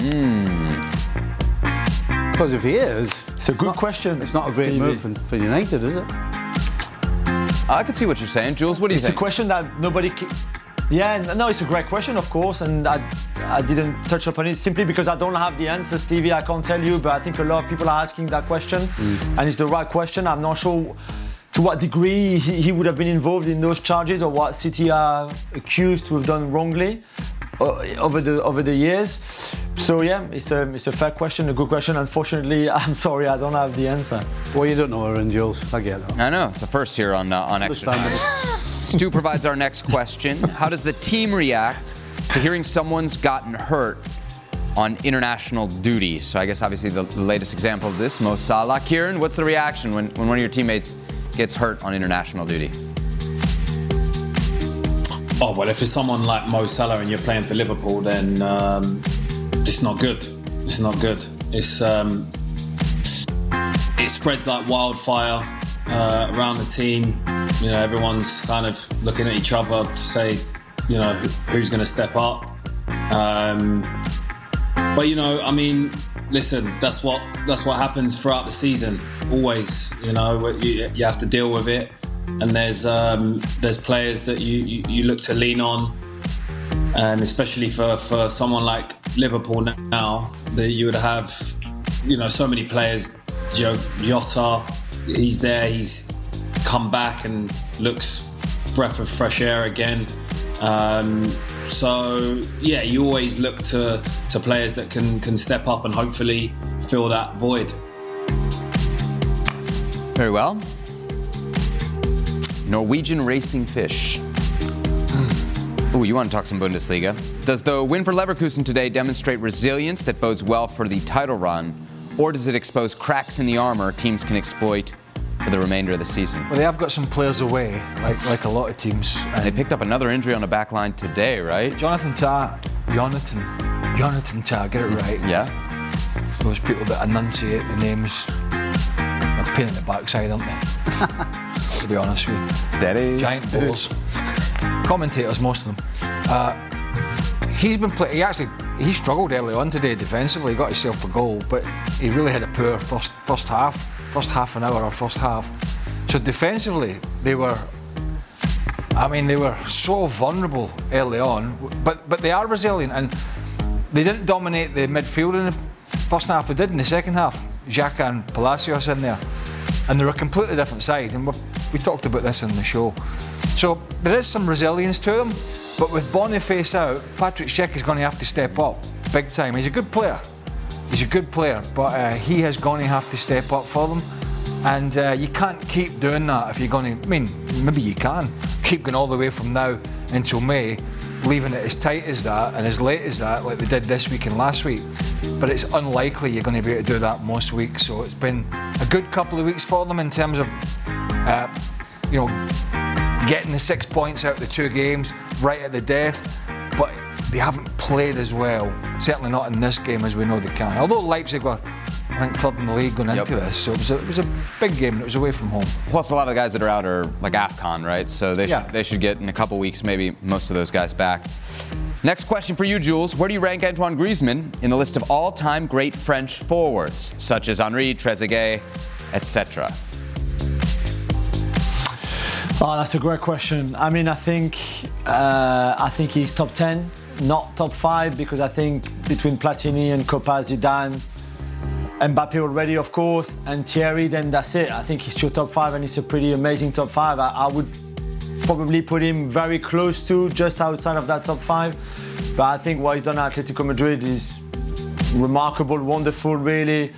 Because if he is... It's a good question. It's not a great move for United, is it? I can see what you're saying. Jules, what do you think? It's a question that nobody... Yeah, no, it's a great question, of course, and I didn't touch upon it simply because I don't have the answer, Stevie. I can't tell you, but I think a lot of people are asking that question, and it's the right question. I'm not sure to what degree he would have been involved in those charges or what City are accused to have done wrongly over the years. So yeah, it's a fair question, a good question. Unfortunately, I'm sorry, I don't have the answer. Well, you don't know her, and Jules. I get it. I know, it's a first here on Extra Time. Stu provides our next question. How does the team react to hearing someone's gotten hurt on international duty? So I guess obviously the latest example of this, Mo Salah. Kieran, what's the reaction when one of your teammates gets hurt on international duty? Oh, well, if it's someone like Mo Salah and you're playing for Liverpool, then it's not good. It's not good. It spreads like wildfire around the team. You know, everyone's kind of looking at each other to say, you know, who's going to step up. But you know, I mean, listen, that's what happens throughout the season. Always, you know, you have to deal with it. And there's players that you look to lean on, and especially for someone like Liverpool now, that you would have, you know, so many players. Jota, he's there, he's come back and looks breath of fresh air again. So yeah, you always look to players that can step up and hopefully fill that void. Very well. Norwegian Racing Fish. Ooh, you want to talk some Bundesliga? Does the win for Leverkusen today demonstrate resilience that bodes well for the title run, or does it expose cracks in the armor teams can exploit for the remainder of the season? Well, they have got some players away, like a lot of teams. And they picked up another injury on the back line today, right? Jonathan Tah, get it right. Yeah. Those people that enunciate the names are a pain in the backside, aren't they? To be honest with you. Steady. Giant balls. Commentators, most of them. He's been playing. He struggled early on today defensively. He got himself a goal, but he really had a poor first half an hour or first half. So defensively, they were so vulnerable early on, but they are resilient, and they didn't dominate the midfield in the first half. They did in the second half. Xhaka and Palacios in there, and they're a completely different side. And we talked about this on the show. So there is some resilience to them, but with Boniface out, Patrick Schick is going to have to step up big time. He's a good player, but he is going to have to step up for them, and you can't keep doing that if you're going to. I mean, maybe you can keep going all the way from now until May, leaving it as tight as that and as late as that, like they did this week and last week. But it's unlikely you're going to be able to do that most weeks. So it's been a good couple of weeks for them in terms of, getting the 6 points out of the 2 games right at the death. But they haven't played as well, certainly not in this game, as we know they can. Although Leipzig were, I think, third in the league going into this, so it was a big game and it was away from home. Plus, a lot of the guys that are out are like AFCON, right? So they should get in a couple weeks, maybe most of those guys back. Next question for you, Jules. Where do you rank Antoine Griezmann in the list of all-time great French forwards, such as Henry, Trezeguet, etc.? Oh, that's a great question. I mean, I think he's top 10, not top 5, because I think between Platini and Copa, Zidane, Mbappe already, of course, and Thierry, then that's it. I think he's your top 5, and it's a pretty amazing top 5. I would probably put him very close to, just outside of that top 5. But I think what he's done at Atletico Madrid is remarkable, wonderful, really.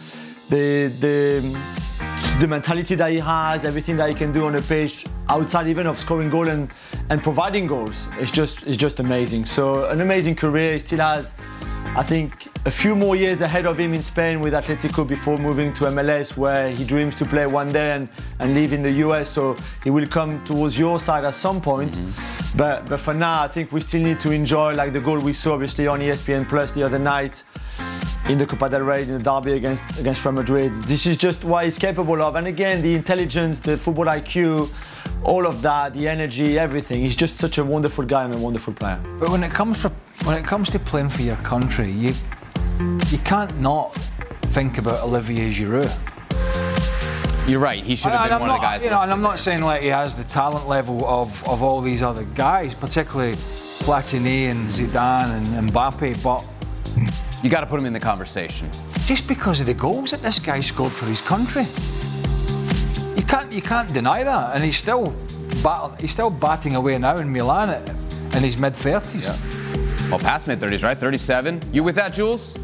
The mentality that he has, everything that he can do on the pitch, outside even of scoring goal and providing goals, it's just amazing. So an amazing career. He still has, I think, a few more years ahead of him in Spain with Atletico before moving to MLS, where he dreams to play one day and live in the US. So he will come towards your side at some point. But for now, I think we still need to enjoy like the goal we saw obviously on ESPN Plus the other night in the Copa del Rey, in the derby against Real Madrid. This is just what he's capable of. And again, the intelligence, the football IQ, all of that, the energy, everything. He's just such a wonderful guy and a wonderful player. But when it comes to playing for your country, you can't not think about Olivier Giroud. You're right. He should have been one of the guys. And I'm not saying like he has the talent level of all these other guys, particularly Platini and Zidane and Mbappe, but you got to put him in the conversation. Just because of the goals that this guy scored for his country, you can't deny that. And he's still batting away now in Milan in his mid-30s. Yeah. Well, past mid-30s, right? 37. You with that, Jules?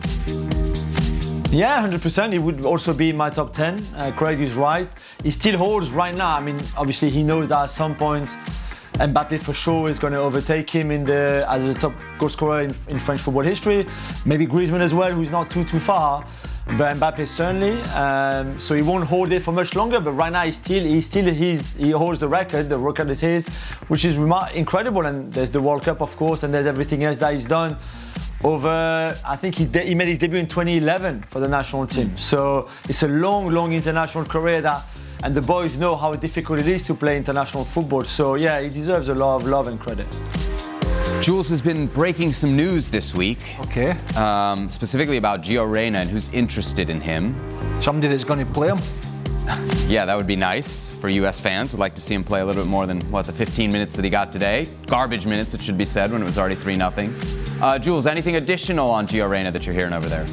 Yeah, 100%. He would also be in my top 10. Craig is right. He still holds right now. I mean, obviously he knows that at some point Mbappe for sure is going to overtake him as the top goal scorer in French football history. Maybe Griezmann as well, who's not too far. But Mbappe certainly. So he won't hold it for much longer. But right now he holds the record. The record is his, which is incredible. And there's the World Cup, of course, and there's everything else that he's done. I think he made his debut in 2011 for the national team. So it's a long international career and the boys know how difficult it is to play international football. So yeah, he deserves a lot of love and credit. Jules has been breaking some news this week. Okay. Specifically about Gio Reyna and who's interested in him. Somebody that's going to play him. Yeah, that would be nice for US fans. Would like to see him play a little bit more than the 15 minutes that he got today. Garbage minutes, it should be said, when it was already 3-0. Jules, anything additional on Gio Reyna that you're hearing over there?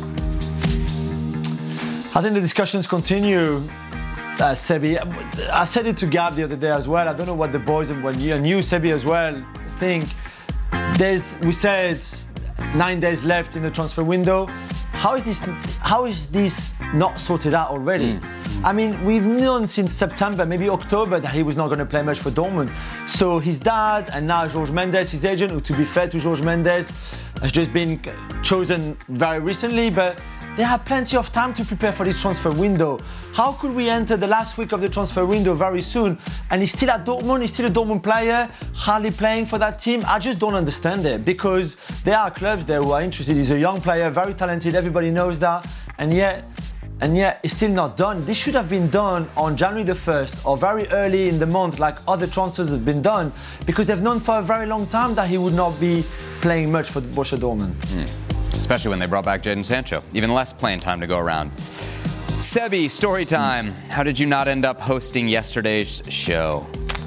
I think the discussions continue. Sebi, I said it to Gab the other day as well. I don't know what the boys and you, Sebi as well, think. We said 9 days left in the transfer window. How is this not sorted out already? I mean, we've known since September, maybe October, that he was not going to play much for Dortmund. So his dad and now Jorge Mendes, his agent, who, to be fair to Jorge Mendes, has just been chosen very recently, but they have plenty of time to prepare for this transfer window. How could we enter the last week of the transfer window very soon and he's still at Dortmund, he's still a Dortmund player, hardly playing for that team? I just don't understand it, because there are clubs there who are interested. He's a young player, very talented, everybody knows that, and yet it's still not done. This should have been done on January the 1st or very early in the month, like other transfers have been done, because they've known for a very long time that he would not be playing much for Borussia Dortmund. Especially when they brought back Jadon Sancho. Even less playing time to go around. Sebi, story time. How did you not end up hosting yesterday's show?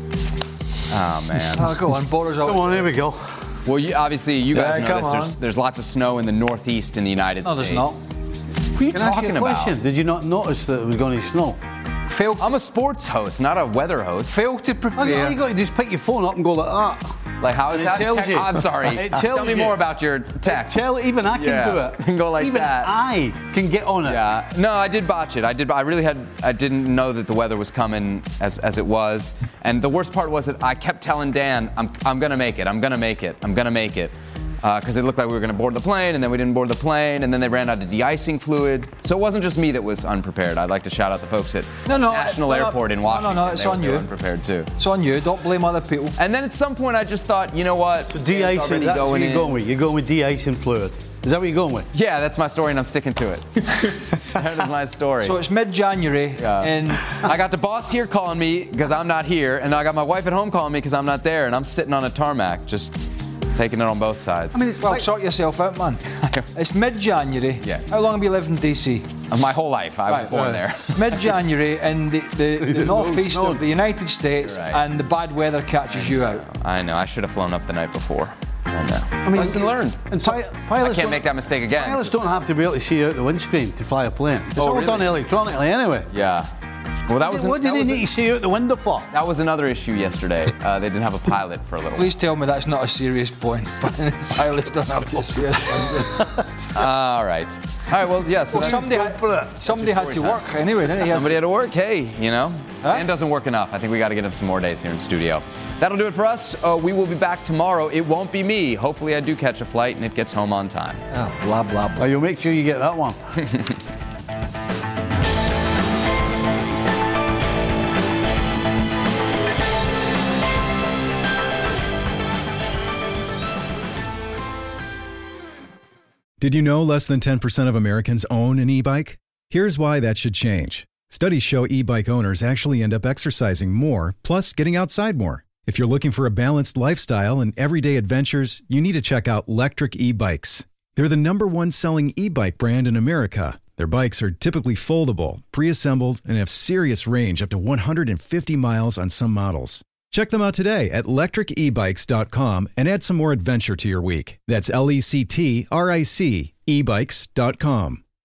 Oh, man. Oh, go on, borders out. Come on, here we go. Well, obviously, you guys know this. There's lots of snow in the northeast in the United States. No, there's not. What are you Can I ask talking you a question? about? Did you not notice that it was going to snow? I'm a sports host, not a weather host. Fail to prepare. All you got to do is pick your phone up and go like that. Like, how is that? Tells you. I'm sorry. It tells Tell me you. more about your tech. Even I can do it. And go like even that. I can get on it. Yeah. No, I did botch it. I didn't know that the weather was coming as it was. And the worst part was that I kept telling Dan, I'm gonna make it. I'm gonna make it. I'm gonna make it. Because it looked like we were going to board the plane, and then we didn't board the plane, and then they ran out of de-icing fluid. So it wasn't just me that was unprepared. I'd like to shout out the folks at National Airport in Washington. No, it's on you. They were unprepared too. It's on you. Don't blame other people. And then at some point, I just thought, you know what? So de-icing, that's what you're going with. You're going with de-icing fluid. Is that what you're going with? Yeah, that's my story, and I'm sticking to it. That is my story. So it's mid-January, and I got the boss here calling me because I'm not here, and I got my wife at home calling me because I'm not there, and I'm sitting on a tarmac just taking it on both sides. I mean, sort yourself out, man. It's mid-January. Yeah. How long have you lived in DC? My whole life. I was born there. It's mid-January in the northeast of the United States, and the bad weather catches you out. I know. I should have flown up the night before. I know. I mean, lesson learned. And I can't make that mistake again. Pilots don't have to be able to see out the windscreen to fly a plane. It's all really? done electronically anyway. Yeah. Well, that was what did they need to see out the window for? That was another issue yesterday. They didn't have a pilot for a little. Please tell me that's not a serious point. Pilots don't have to see it. All right. Well, yeah. So somebody had to work anyway, didn't he? Somebody had to work. Hey, man doesn't work enough. I think we got to get him some more days here in studio. That'll do it for us. We will be back tomorrow. It won't be me. Hopefully, I do catch a flight and it gets home on time. Oh, blah blah blah. Well, you'll make sure you get that one. Did you know less than 10% of Americans own an e-bike? Here's why that should change. Studies show e-bike owners actually end up exercising more, plus getting outside more. If you're looking for a balanced lifestyle and everyday adventures, you need to check out Lectric e-bikes. They're the #1 selling e-bike brand in America. Their bikes are typically foldable, pre-assembled, and have serious range up to 150 miles on some models. Check them out today at lectricebikes.com and add some more adventure to your week. That's LECTRIC ebikes.com.